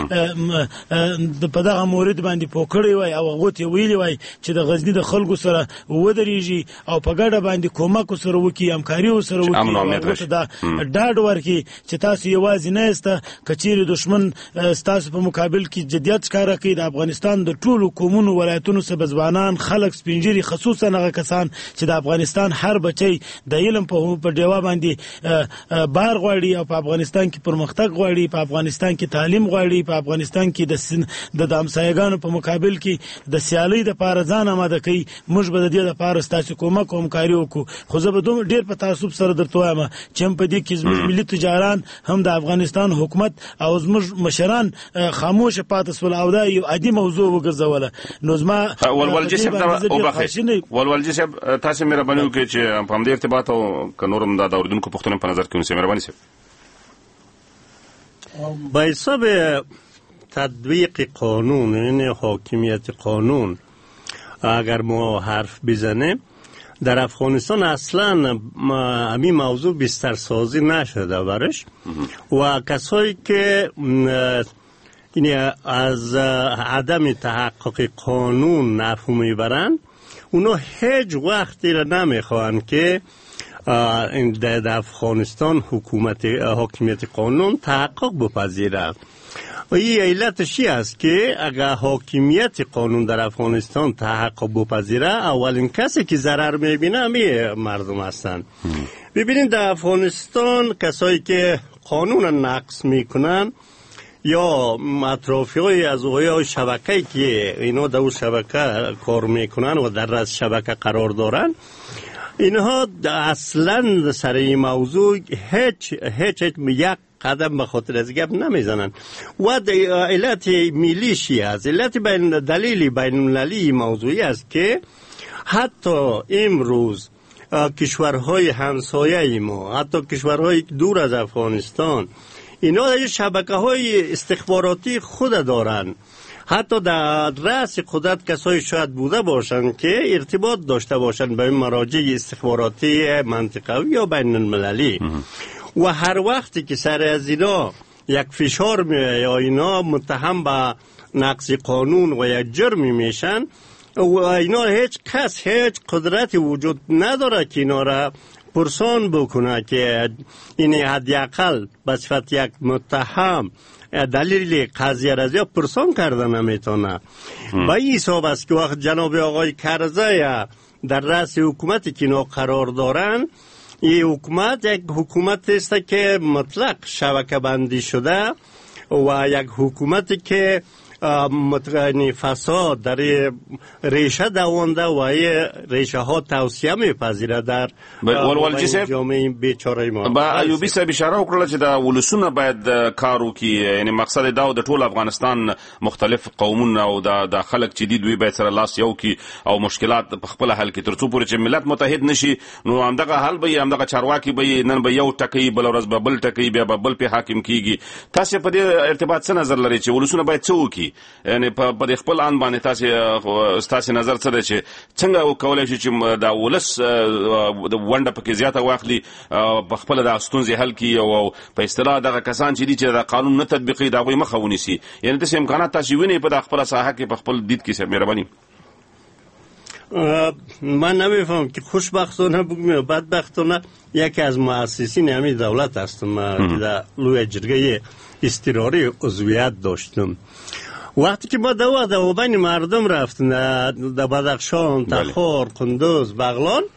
په دغه مورد باندې پوکړی وای او هغه ته ویلی وای چې د غزنی د خلکو سره ودرېږي او په ګډه باندې کومک سره وکړي همکاري سره وکړي دا ډاډ ورکړي چې تاسو یوازې نه یاست کچیر دشمن ستاسو په مقابل کې جديت ښکارا کوي د افغانستان د ټولو قومونو ولایتونو سبزوانان خلک سپینجری خصوصا هغه کسان چې د افغانستان هر بچي د علم په ډیوا باندې بار غواړي او په افغانستان کې پرمختګ غواړي په افغانستان کې تعلیم غواړي په افغانستان کې د د همسایګانو په مقابل کې د سیالي د پاره ځان آماده کوي موږ به د دې لپاره ستاسو کومک او همکاري وکړو خو زه به دوم ډیر په تعصب سره درته وایم چې په دې کې زموږ ملي تجاران هم د افغانستان حکومت او زموږ مشران خاموش پاتې سول او دا یو عادي موضوع وګرځوله نو زما ولولجی صاحب او بخښي ولولجی صاحب تاسو مهرباني وکړئ چې په همدې ارتباط او کنورم دا د اوریدونکو پښتنو په نظر کې ونیسئ مهرباني صاحب با حساب تطبیق قانون یعنی حاکمیت قانون اگر ما حرف بزنیم در افغانستان اصلا همین موضوع بسترسازی نشده برش و کسایی که یعنی از عدم تحقق قانون نفع میبرن اونا هیچ وقتی را نمیخوان که در افغانستان حکومت حاکمیت قانون تحقق بپذیره و این علتش است که اگر حاکمیت قانون در افغانستان تحقق بپذیره اولین کسی که ضرر میبینه همین مردم هستند. ببینید در افغانستان کسایی که قانون نقض میکنن یا اطرافی های از اوهای شبکه که اینا در اون شبکه کار میکنن و در رأس شبکه قرار دارن اینها اصلا سر این موضوع هیچ هیچ هیچ یک قدم به خاطر از گپ نمیزنن و علت ملیشی است علت بین دلیلی بین المللی موضوعی است که حتی امروز کشورهای همسایه ما حتی کشورهای دور از افغانستان اینا شبکه های استخباراتی خود دارن حتی در رأس قدرت کسایی شاید بوده باشند که ارتباط داشته باشند با این مراجع استخباراتی منطقوی یا بین المللی و هر وقتی که سر از اینا یک فشار میاد یا اینا متهم به نقض قانون و یک جرمی میشن و اینا هیچ کس هیچ قدرتی وجود نداره که اینا را پرسان بکنه که این حداقل به صفت یک متهم دلیل قضیه را یا پرسان کرده نمیتونه. با این حساب است که وقت جناب آقای کرزی در رأس حکومتی که اینا قرار دارن این حکومت یک حکومت است که مطلق شبکه بندی شده و یک حکومتی که متغنی فساد در ریشه دوانده و ریشه ها توسعه میپذیره در جامعه بیچاره ما. با ایوبی صاحب اشاره وکړه چې دا ولسونه باید کار وکړي یعنی مقصد دا د ټول افغانستان مختلف قومونه او د خلک چې دي دوی باید سره لاس یو کړي او مشکلات په خپل حل کې ترڅو پورې چې ملت متحد نشي نو همدغه حل به همدغه چارواکي به نن به یو ټکی بل ورځ به بل ټکی بیا به بل په حاکم کیږي. تاسو په دې ارتباط څه نظر لرئ چې ولسونه باید څه وکړي یعنی په خپل ان باندې تاسو تاسو نظر څه دی چې څنګه وکولای شي چې دا ولس د ونډه پکې زیاته واخلي په خپل د ستونزې حل کړي او په اصطلاح دغه کسان چې دي چې دا قانون نه تطبیقي دا غوي مخه ونیسي یعنی د امکانات تاسو ویني په خپل ساحه کې په خپل دید کې سره مهرباني. من نمیفهم که خوشبختانه بگم بدبختانه یکی از مؤسسین همین دولت هستم در لوی جرگه اضطراری عضویت داشتم. وقتی که ما دو دو بین مردم رفتن در بدخشان، تخار، قندوز، بغلان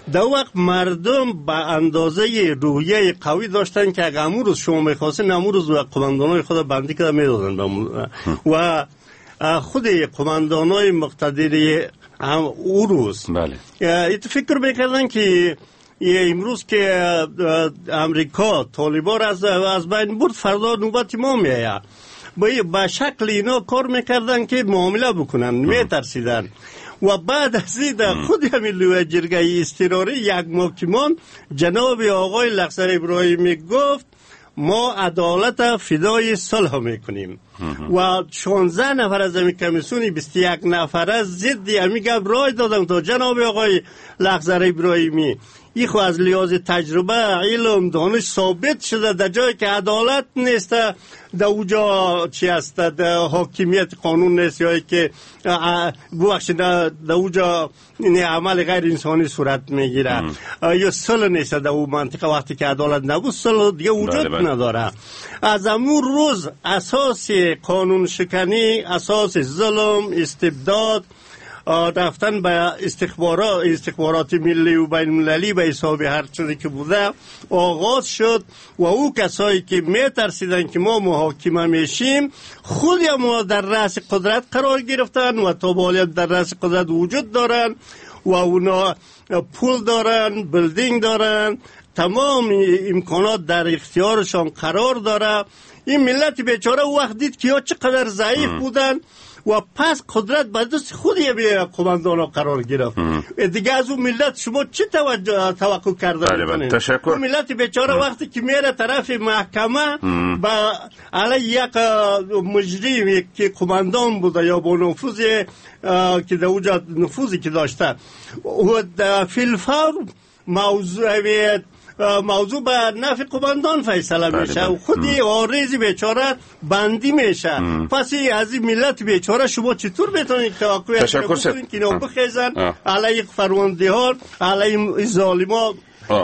در وقت مردم به اندازه روحیه قوی داشتن که اگر امون روز شما میخواستین امون روز قماندانای خود بندی کرده میدادن و خود قماندانای مقتدری هم او روز بله ایت فکر میکردن که امروز که امریکا طالبان از از بین برد فردا نوبت ما میآید به شکل اینا کار میکردن که معامله بکنن میترسیدن و بعد از این خود همین لوی جرگه اضطراری یک محکمان جناب آقای لخزر ابراهیمی گفت ما عدالت فدای صلح میکنیم و شانزده نفر از این کمیسیون بیست و یک نفر ضد همین گپ رای دادن تا جناب آقای لخزر ابراهیمی این خو از لحاظ تجربه علم دانش ثابت شده در جایی که عدالت نیست در اوجا چی است در حاکمیت قانون نیست یا که ببخشید در اوجا عمل غیر انسانی صورت میگیره یا صلح نیست در اون منطقه وقتی که عدالت نبود صلح دیگه وجود نداره از امون روز اساس قانون شکنی اساس ظلم استبداد رفتن به استخبارات استخبارات ملی و بین المللی به حساب هر چیزی که بوده آغاز شد و او کسایی که میترسیدن که ما محاکمه میشیم خود ما در رأس قدرت قرار گرفتن و تا در رأس قدرت وجود دارن و اونا پول دارن بلدینگ دارن تمام امکانات در اختیارشان قرار داره. این ملت بیچاره وقت دید که یا چقدر ضعیف بودن و پس قدرت به دست خودی به قماندانا قرار گرفت. دیگه از اون ملت شما چی توجه توقع کرده میکنید؟ تشکر. اون ملت بیچاره وقتی که میره طرف محکمه با علی یک مجرم که قماندان بوده یا با نفوذ که در اوجا نفوذی که داشته و فی الفور موضوع موضوع به نفع قماندان فیصله میشه و خودی آریزی بیچاره بندی میشه. پس از این ملت بیچاره شما چطور میتونید توقع کنید که اینا بخیزن علیه فرماندهان علیه ظالما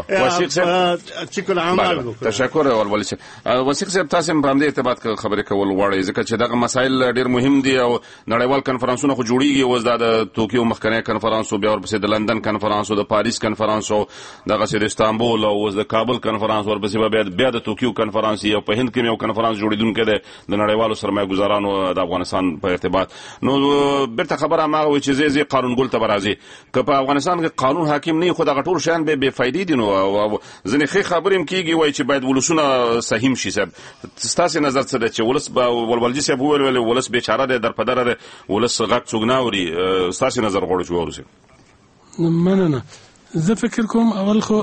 چې کله عمل وکړي. تشکر ولولي صاحب. وثیق صاحب تاسو هم په دې ارتباط خبرې کول غواړئ ځکه چې دغه مسایل ډیر مهم دي او نړیوال کنفرانسونه خو جوړیږي اوس د توکیو مخکنی کنفرانس او بیا ورپسې د لندن کنفرانس او د پاریس کنفرانس او دغه د استانبول او اوس د کابل کنفرانس ورپسې بیا بیا د توکیو کنفرانس یو په هند کې یو کنفرانس جوړیدونکو د نړیوالو سرمایه‌ګزارانو د افغانستان په ارتباط. نو بیرته خبره ما وی چې زی قانون ګل ته برازي که په افغانستان کې قانون حاکم نه خو دغه ټول شان به بے فائدې نو ځنې خې خبرې کیږي وای چې باید ولسونه سهیم شي. صاحب ستاسو نظر څه دی چې ولس به ولولجی صاحب ویل ویل ولس بیچاره دی در پدره دی ولس غږ څوک نه اوري. ستاسو نظر غواړم چې ورسې. نه نه زه فکر کوم اول خو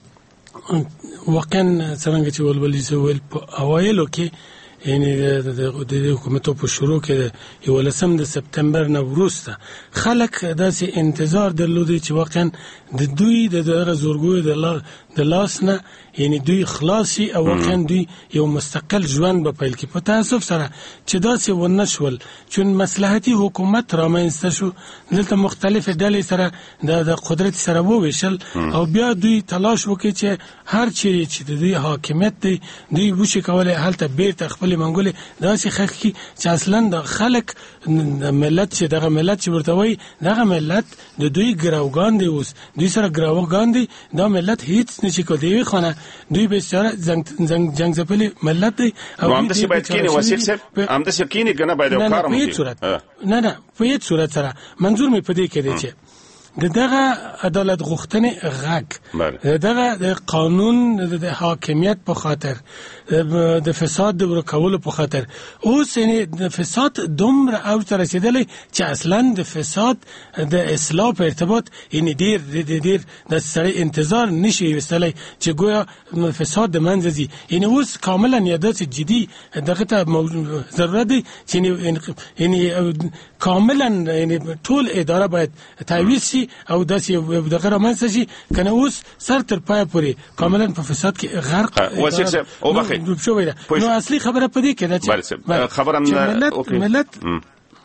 واقعا څنګه چې ولولجی صاحب ویل په اوایلو کې یعنی د حکومت په شروع کې یو لسم د سپتمبر نه وروسته خلک داسې انتظار درلودي چې واقعا د دوی د دغه زورګوی د لاس نه یعنی دوی خلاصي او واقعا دوی یو مستقل ژوند به پیل کړي. په تاسف سره چې داسې ونه شول چون مصلحتي حکومت رامنځته شو دلته مختلف ډلې سره د قدرت سره وویشل او بیا دوی تلاش وکړي چې هر چیرې چې د دوی حاکمیت دی دوی وشي کولای هلته بیرته خپل منګولې داسې خخ کی چې اصلا د خلک ملت چې دغه ملت چې ورته وایي دغه ملت د دوی ګراوګان دی اوس دوی سره ګراوګان دی دا ملت هیڅ نشي کولی خونه دوی بیچاره زنګ زنګ جنگ زپلی ملت دی او هم د سی باید کینی وسیق صاحب هم د سی کینی کنه باید کارم وکړي. نه نه په هیڅ صورت سره منظور می پدې کې دی چې دغه عدالت غوښتنې غږ دغه د قانون د حاکمیت په خاطر د فساد د ورکولو په خاطر اوس یعنی د فساد دومره اوج ته رسیدلی چې اصلا د فساد د اصلاح په ارتباط یعنی ډیر ډیر د سړی انتظار نشي وستلی چې ګویا فساد د منځ ځي. یعنی اوس کاملا یادات جدي دغه ته ضرورت دی چې یعنی کاملا یعنی ټول اداره باید تعویض شي او داسې دغه رامنځته شي کنه اوس سر تر پای پورې کاملا په فساد کې غرق وسیق نو اصلي خبره پدې کې ده چې خبره ملت ملت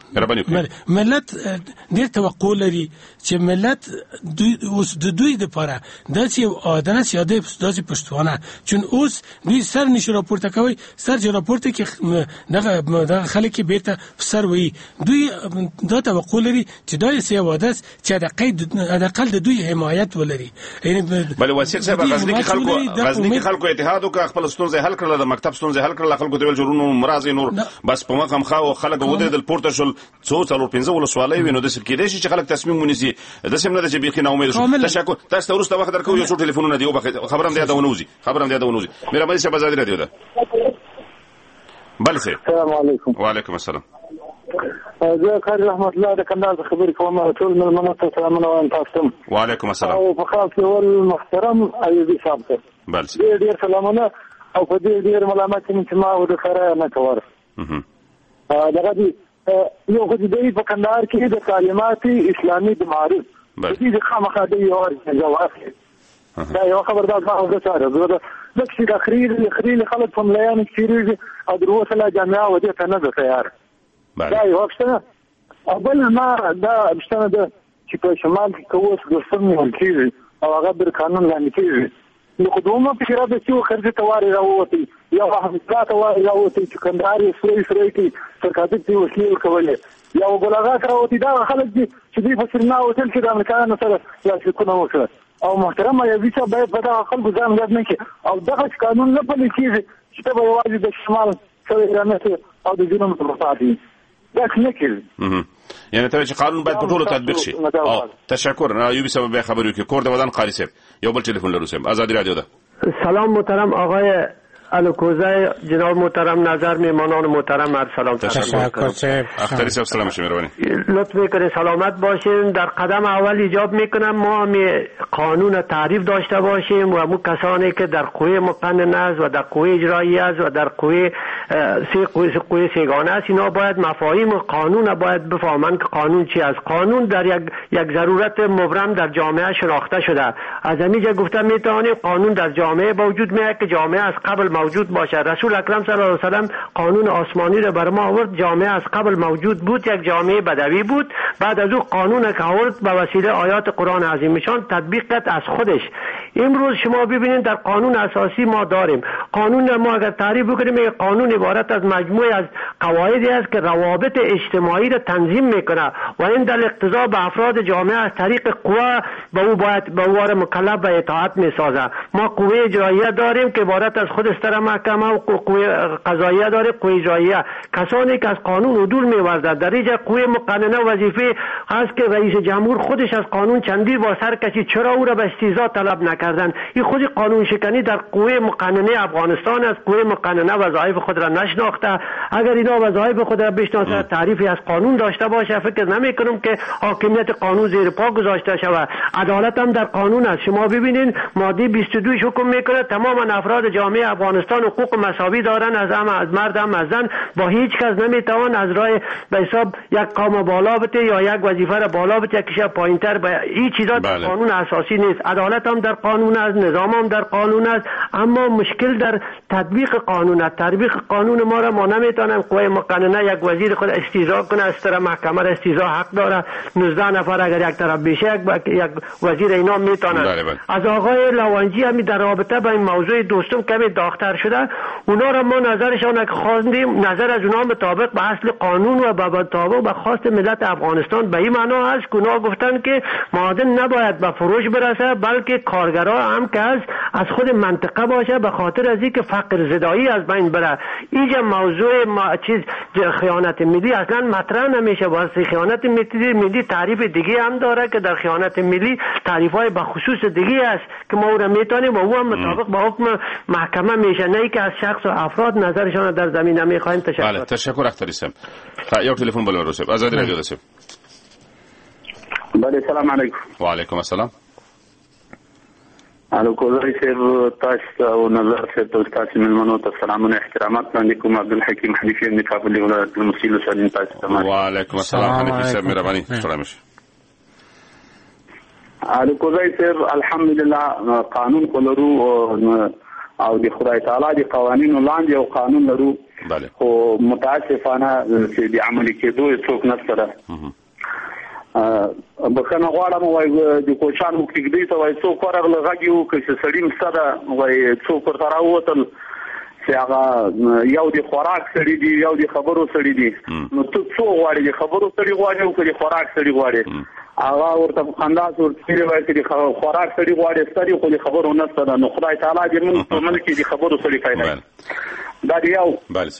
ملت ډیر توقع لري چې ملت اوس د دوی لپاره داسې عادت سیاده داسې پښتونه چون اوس دوی سر نشي راپورته کوي سر چې راپورته کې دغه دغه خلک بیرته سر وي دوی دا توقع لري چې دا سیاده عادت چې د قید د اقل د دوی حمایت ولري یعنی بل وسیق صاحب غزنی کې خلکو غزنی کې خلکو اتحاد او خپل ستونزې حل کړل د مکتب ستونزې حل کړل خلکو ته جوړونو مرازي نور بس په مقام خو خلک ودرې د پورته شول څو څلور پنځه ولسوالۍ وینو د سکیدې چې خلک تصمیم ونیسي د سیم نه د بيخي نه امید شو تشکر تاسو ورسته وخت درکو یو څو ټلیفونونه دی خبرم دی دا ونوزي خبرم دی دا ونوزي میرا مې څه بازار دی دا بل څه السلام علیکم وعلیکم السلام زه قاری رحمت الله د کندهار خبرې کوم ټول ملمنو ته سلامونه وایم تاسو وعلیکم السلام او په خاص ډول محترم ایوبی صاحب ته بل ډیر ډیر سلامونه او په دې ډیر ملامت چې ما و د خره نه کور دغه دي یو خو دې په کندهار کې د تعلیمات اسلامي د معارف دې خامخا دی یو جواب دا یو خبردار ما او سره زه د کښې د خرید خرید خلک په مليان کېږي او دروسه لا جامعه و دې ته نه تیار دا یو څه او بل ما دا مشتنه ده چې په شمال کې کوس ګرځم نه کېږي او هغه بر قانون لاندې کېږي نو خدومه په خیره د څو خرج تواري راووتي یا حمزه تواري راووتي چې کندهار یې سوري سوري کې سرکاتي دی وسیل کولې یا وګلاغات راووتي دا خلک دي چې دوی په سرنا هوټل کې د امریکایانو سره یا شکونه وکړه او محترم یا ویڅ باید په دا خلکو ځان یاد نه کړي او دغه قانون نه پلي کېږي چې ته به یوازې د شمال سوي ایرانه او د جنوب متفاوتي دا څنګه کېږي یعنی ته چې قانون باید په ټولو تطبیق شي او تشکر ایوبی صاحب به خبرو کې کور د ودان قاری صاحب یو بل ټلیفون لرو صاحب آزادی رادیو ده سلام محترم آقای الکوزه جناب محترم نظر میمانان محترم عرض سلام تشکر اختری صاحب سلام شما مهربانی لطف میکنید سلامت باشین در قدم اول ایجاب میکنم ما هم قانون تعریف داشته باشیم و مو کسانی که در قوه مقننه است و در قوه اجرایی است و در قوه سه قوه قوه سگانه است اینا باید مفاهیم قانون باید بفهمند که قانون چی است قانون در یک یک ضرورت مبرم در جامعه شناخته شده از همینجا گفتم میتوانیم قانون در جامعه وجود میاد که جامعه از قبل موجود باشه رسول اکرم صلی الله علیه و سلم قانون آسمانی رو بر ما آورد جامعه از قبل موجود بود یک جامعه بدوی بود بعد از او قانون که آورد به وسیله آیات قرآن عظیمشان تطبیق کرد از خودش امروز شما ببینید در قانون اساسی ما داریم قانون ما اگر تعریف بکنیم یک قانون عبارت از مجموعه از قواعدی است که روابط اجتماعی را تنظیم میکنه و این در اقتضا به افراد جامعه از طریق قوا به او باید به او مکلف به اطاعت میسازه ما قوه اجراییه داریم که عبارت از خود استر محکمه و قوه قضاییه داره قوه اجراییه کسانی که از قانون عدول می‌ورزند در اینجا قوه مقننه وظیفه است که رئیس جمهور خودش از قانون چندی با سر کشید چرا او را به استیضاح طلب نکردند این خود قانون شکنی در قوه مقننه افغانستان است قوه مقننه وظایف خود را نشناخته اگر اینا وظایف خود را بشناسه تعریفی از قانون داشته باشه فکر نمی‌کنم که حاکمیت قانون زیر پا گذاشته شود عدالت هم در قانون است شما ببینید ماده بیست و دو حکم میکنه تمام افراد جامعه افغانستان حقوق مساوی دارن از هم از مرد هم از زن با هیچ کس نمیتوان از راه به حساب یک قام بالا بده یا یک وظیفه را بالا بده کشه پایینتر به این چیزا بله. قانون اساسی نیست عدالت هم در قانون است نظام هم در قانون است اما مشکل در تطبیق قانون است تطبیق قانون ما را ما نمیتونیم قوه مقننه یک وزیر خود استیضاح کنه از طرف محکمه را استیضاح حق داره نوزده نفر اگر یک طرف بشه یک, یک وزیر اینا میتونن بله بله. از آقای لوانجی هم در رابطه با این موضوع دوستم کمی داغ‌تر شده اونا را ما نظرشان که خواستیم نظر از اونا مطابق به اصل قانون و به مطابق به خواست ملت افغانستان به این معنا است که اونا گفتن که معادن نباید به فروش برسه بلکه کارگرها هم که از از خود منطقه باشه به خاطر از اینکه فقر زدایی از بین بره اینجا موضوع ما چیز خیانت ملی اصلا مطرح نمیشه واسه خیانت ملی ملی تعریف دیگه هم داره که در خیانت ملی تعریفای به خصوص دیگه است که ما اون میتونیم و او هم مطابق با حکم محکمه میشه نه که از شخص و افراد نظرشان در زمینه میخوایم تشکر بله تشکر اختری صاحب یو تلفن بل ورو صاحب آزادی رادیو صاحب بله سلام علیکم و علیکم السلام الو کوزای صاحب تاسو او نظر صاحب تاسو ملمنو ته سلامونه احترامات باندې کوم عبدالحکیم حنیفی د کابل ولایت المسیل سره تاسو ته و علیکم السلام حنیفی صاحب مهرباني سلام الو کوزای صاحب الحمدلله قانون کولرو او د خدای تعالی د قوانینو لاندې او قانون لرو خو متاسفانه چې د عملي کېدو څوک نشته. بخنه غواړم وای د کوچان مکتګدي ته وای څوک ورغله غږی وکړي چې سړی مستده وای څوک ورته راووتل چې هغه یو د خوراک سړی دی یو د خبرو سړی دی. نو ته څو غواړې د خبرو سړی غواړې او د خوراک سړی غواړې؟ هغه ورته خنداس ورته وای چې د خوراک سړی غواړې ستړي خو د خبرو نشته. نو خدای تعالی دې موږ په ملک کې د خبرو سړی پیدا کړي. دا دی یو.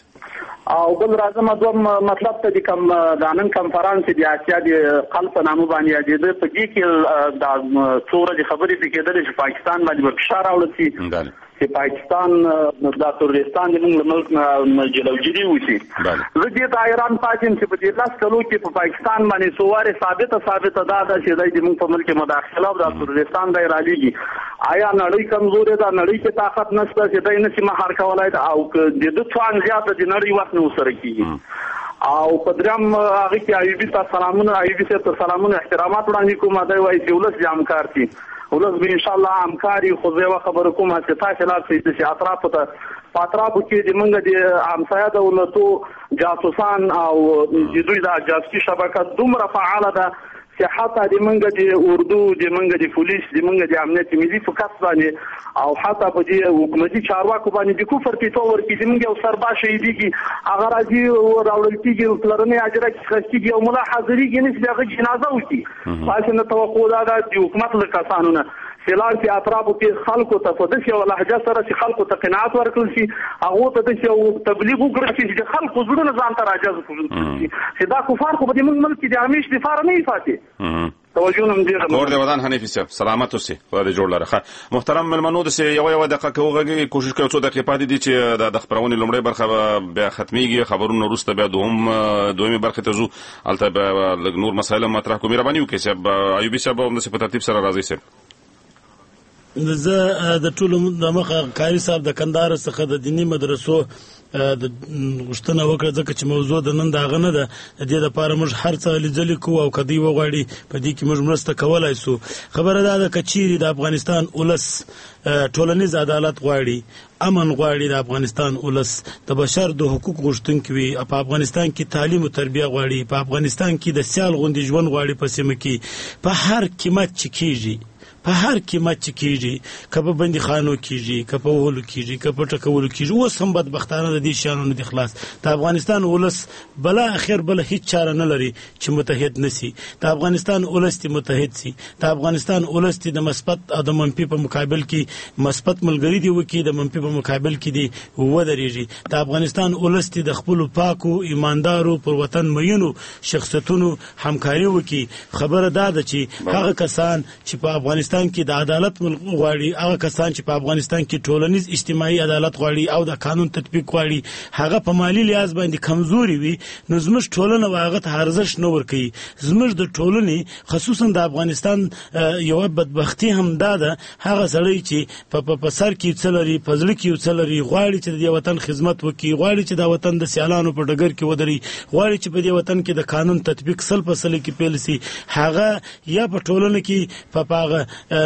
او بل راځم دوم مطلب ته د کم د نن کنفرانس د آسیا د خلق نامو باندې د په دې کې د څوره د خبرې په کېدل چې پاکستان باندې فشار راوړل شي چې پاکستان د ترورستان د ملک نه جلوګیری وشي. زه دې د ایران پاتین چې په دې لاس کلو کې په پاکستان باندې سواره ثابته ثابته دا ده چې د موږ په ملک مداخله او د ترورستان د رالیږي. آیا نړۍ کمزورې ده؟ نړۍ کې طاقت نشته چې دای نشي مهار کولای او د دې څوان زیاته د نړۍ وخت نه وسره کیږي. او په درم هغه کې ایوبي تاسو سلامونه ایوبي ته سلامونه احترامات وړاندې کوم. دا وایي چې ولس جامکار دي ولس به ان شاء الله همکاري خو زه خبر کوم چې تاسو لا چې اطراف ته اطرافو کې د منګه د همسایه دولتو جاسوسان او د دوی د جاسوسي شبکه دومره فعاله ده چې حتی د منګه د اردو د منګه د پولیس د منګه د امنیت ملي فکس باندې او حتی په دې حکومتي چارواکو باندې د کفر کې تو ورکی د منګه او سربا شهیدي کې هغه راځي او راول کېږي پلرنه اجره کې او ملا حاضرې کې نس دغه جنازه وکړي. تاسو نه توقع ده د حکومت له کسانونه سلام چې اطرافو کې خلکو ته په دې او لهجه سره چې خلکو ته قناعت ورکړل شي هغه ته د یو تبلیغ وکړي چې خلکو زړه ځان ته راجذب کړي چې دا کفار خو په دې موږ ملک کې د همیش دفاع نه یفاتي. توجه نم دې کور دې ودان حنیفي صاحب سلامت اوسې ولې جوړ لره. محترم ملمنو د یو یو دقیقه کوغه کوشش کوي څو دقیقې پاتې دي چې د خبرونې لومړی برخه بیا ختميږي خبرونه وروسته بیا دوم دویمه برخه ته ځو البته نور مسایل مطرح کوم ربانیو کې صاحب ایوبي صاحب هم په ترتیب سره راځي صاحب. زه د ټولو د مخه قاری صاحب د کندهار څخه د دینی مدرسو د غشتنه وکړه ځکه چې موضوع د نن داغه نه ده. د دې لپاره موږ هر څه لیدل کوو او کدی وغواړي په دې کې موږ مرسته کولای شو. خبره ده د کچيري د افغانستان ولس ټولنیز عدالت غواړي امن غواړي د افغانستان ولس د بشر د حقوق غوښتونکي وي په افغانستان کې تعلیم او تربیه غواړي په افغانستان کې د سیال غوندي ژوند غواړي په سیمه کې په هر قیمت چې کیږي په هر قیمت چې کیږي کبه بندي خانو کیږي کبه ولو کیږي کبه ټکولو کیږي اوس هم بدبختانه د دې شانو نه د خلاص د افغانستان ولس بلا اخر بل هیڅ چاره نه لري چې متحد نسی. د افغانستان ولس ته متحد سي. د افغانستان ولس ته د مثبت او د منفي په مقابل کې مثبت ملګری دی وکي د منفي په مقابل کې دی و درېږي. د افغانستان ولس ته د خپل پاکو ایماندارو پر وطن مینو شخصیتونو همکاري وکي. خبره ده چې هغه کسان چې په افغانستان کې د عدالت غواړي هغه کسان چې په افغانستان کې ټولنیز اجتماعي عدالت غواړي او د قانون تطبیق غواړي هغه په مالی لحاظ باندې کمزوري وي نو زموږ ټولنه هغه ته ارزښت نه ورکوي. زموږ د ټولنې خصوصا د افغانستان یو بدبختی هم ده هغه سړی چې په سر کې څلري په ځل کې څلري غواړي چې د وطن خدمت وکړي غواړي چې د وطن د سیالانو په ډګر کې ودري غواړي چې په دې وطن کې د قانون تطبیق سل په سل کې پیل شي هغه یا په ټولنه کې په پاغه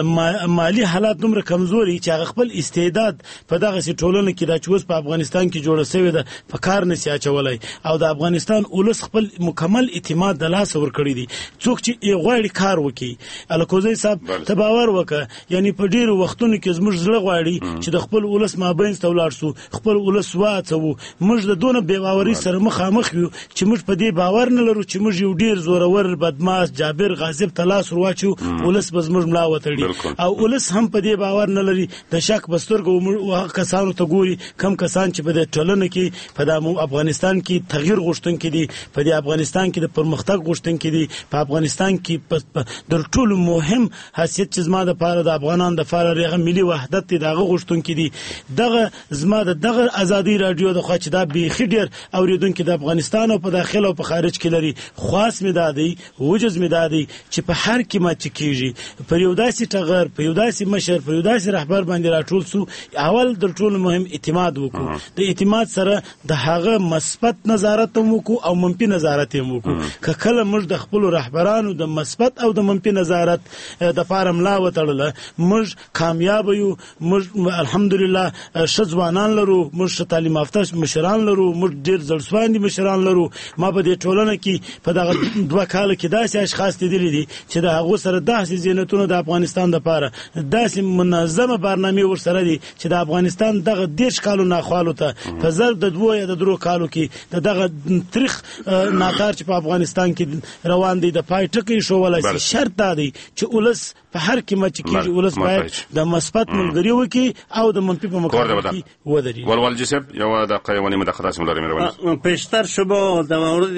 مالی حالات دومره کمزوري چې هغه خپل استعداد په دغه سي ټولنه کې د چوس په افغانستان کې جوړه شوی ده په کار نه سیاچولای او د افغانستان ولس خپل مکمل اعتماد د لاس ور کړی دي. څوک چې غواړي کار وکړي الکوزي صاحب تباور وکړه یعنی په ډیرو وختونو کې زموږ زړه غواړي چې د خپل ولس مابین ستولار سو خپل ولس واڅو موږ د دونه بې باوري سره مخامخ یو چې موږ په دې باور نه لرو چې موږ یو ډیر زورور بدمعاش جابر غاصب تلاس ورواچو ولس بزموږ ملا وتړي او ولس هم په دې باور نه لري. د شک بسترګو کسانو ته ګوري کم کسان چې په دې ټولنه کې په افغانستان کې تغییر غوښتونکي دي په دې افغانستان کې د پرمختګ غوښتونکي دي په افغانستان کې د ټولو مهم حیثیت چې زما د پاره د افغانان د پاره رغه ملي وحدت دغه غوښتونکي دي. دغه زما دغه ازادي رادیو د خو چې دا به خډیر اوریدونکو د افغانستان او په داخله او په خارج کې لري خاص مدادي وجز مدادي چې په هر قیمت کې کیږي پر یو داسې داسې ټغر په یو داسې مشر په یو داسې رهبر باندې راټول سو. اول د ټولو مهم اعتماد وکړو. د اعتماد سره د هغه مثبت نظارت هم وکړو او منفي نظارت هم وکړو. که کله موږ د خپلو رهبرانو د مثبت او د منفي نظارت د پاره ملا وتړله موږ کامیاب یو. موږ الحمدلله ښه ځوانان لرو، موږ ښه تعلیم یافته مشران لرو، موږ ډېر زړسواندي مشران لرو. ما په دې ټولنه کې په دغه دوه کاله کې داسې اشخاص لیدلي دي چې د هغو سره داسې زینتونه د افغانستان دپاره داسې منظمه برنامې ورسره دي چې د افغانستان دغه دېرش کالو ناخوالو ته په ضرب د دوو یا د درو کالو کې د دغه تریخ ناتار چې په افغانستان کې روان دی د پای ټکی ښوولی شي. شرط دا دی چې ولس په هر قیمت چې کېږي ولس باید د مثبت ملګري وکړي او د منفي په مقابل کې ودرېږي. ولوالجي صاحب یوه دقیقه یوه نیمه دقیقه داسې مو لرې مهرباني. پیشتر شما در مورد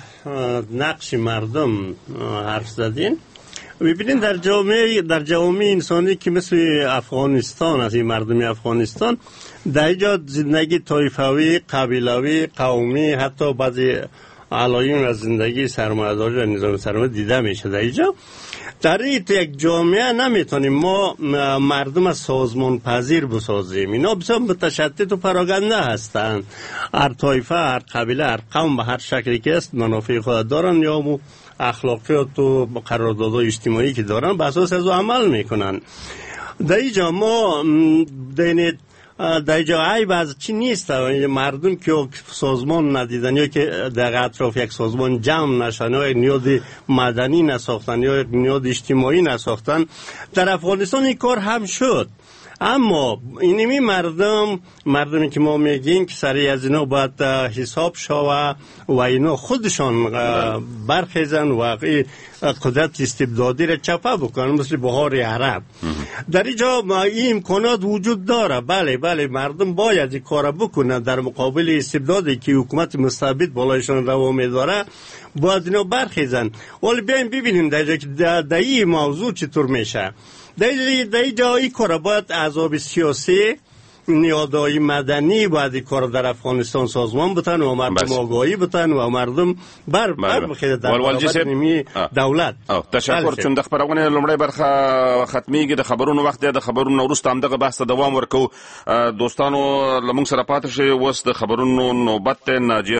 نقش مردم حرف زدین. ببینید در جامعه در جامعه انسانی که مثل افغانستان از این مردم افغانستان در اینجا زندگی طایفه‌ای، قبیله‌ای، قومی، حتی بعضی علایمی از زندگی سرمایه‌داری و نظام سرمایه دیده میشه. در اینجا در این یک جامعه نمیتونیم ما مردم سازمان پذیر بسازیم. اینا بسیار متشدد و پراگنده هستند. هر طایفه، هر قبیله، هر قوم به هر شکلی که است منافع خود دارن یا مو اخلاقیات و قراردادهای اجتماعی که دارن به اساس از عمل میکنن. در اینجا ما دینید در اینجا عیب از چی نیست. مردم که سازمان ندیدن یا که در اطراف یک سازمان جمع نشن یا نیاز مدنی نساختن یا نیاز اجتماعی نساختن، در افغانستان این کار هم شد. اما اینمی مردم مردمی که ما میگیم که سری از اینا باید حساب شوه و اینا خودشان برخیزن و قدرت استبدادی را چپه بکنن مثل بهار عرب. در اینجا این امکانات وجود داره. بله بله مردم باید این کار بکنن در مقابل استبدادی که حکومت مستبد بالایشان دوام داره باید اینا برخیزن. ولی بیایم ببینیم در اینجا در این موضوع چطور میشه. در اینجا این کار باید احزاب سیاسی نیادهای مدنی باید این کار در افغانستان سازمان بتن و مردم آگاهی بتن و مردم بر بر بخیده در برابر نیمی دولت. تشکر. چون د خبرونه لومړی برخه ختمیږي د خبرونو وخت دی. د خبرونو وروسته همدغه بحث ته دوام ورکوو. دوستانو له موږ سره پاتې شئ. اوس د خبرونو نوبت دی. ناجیه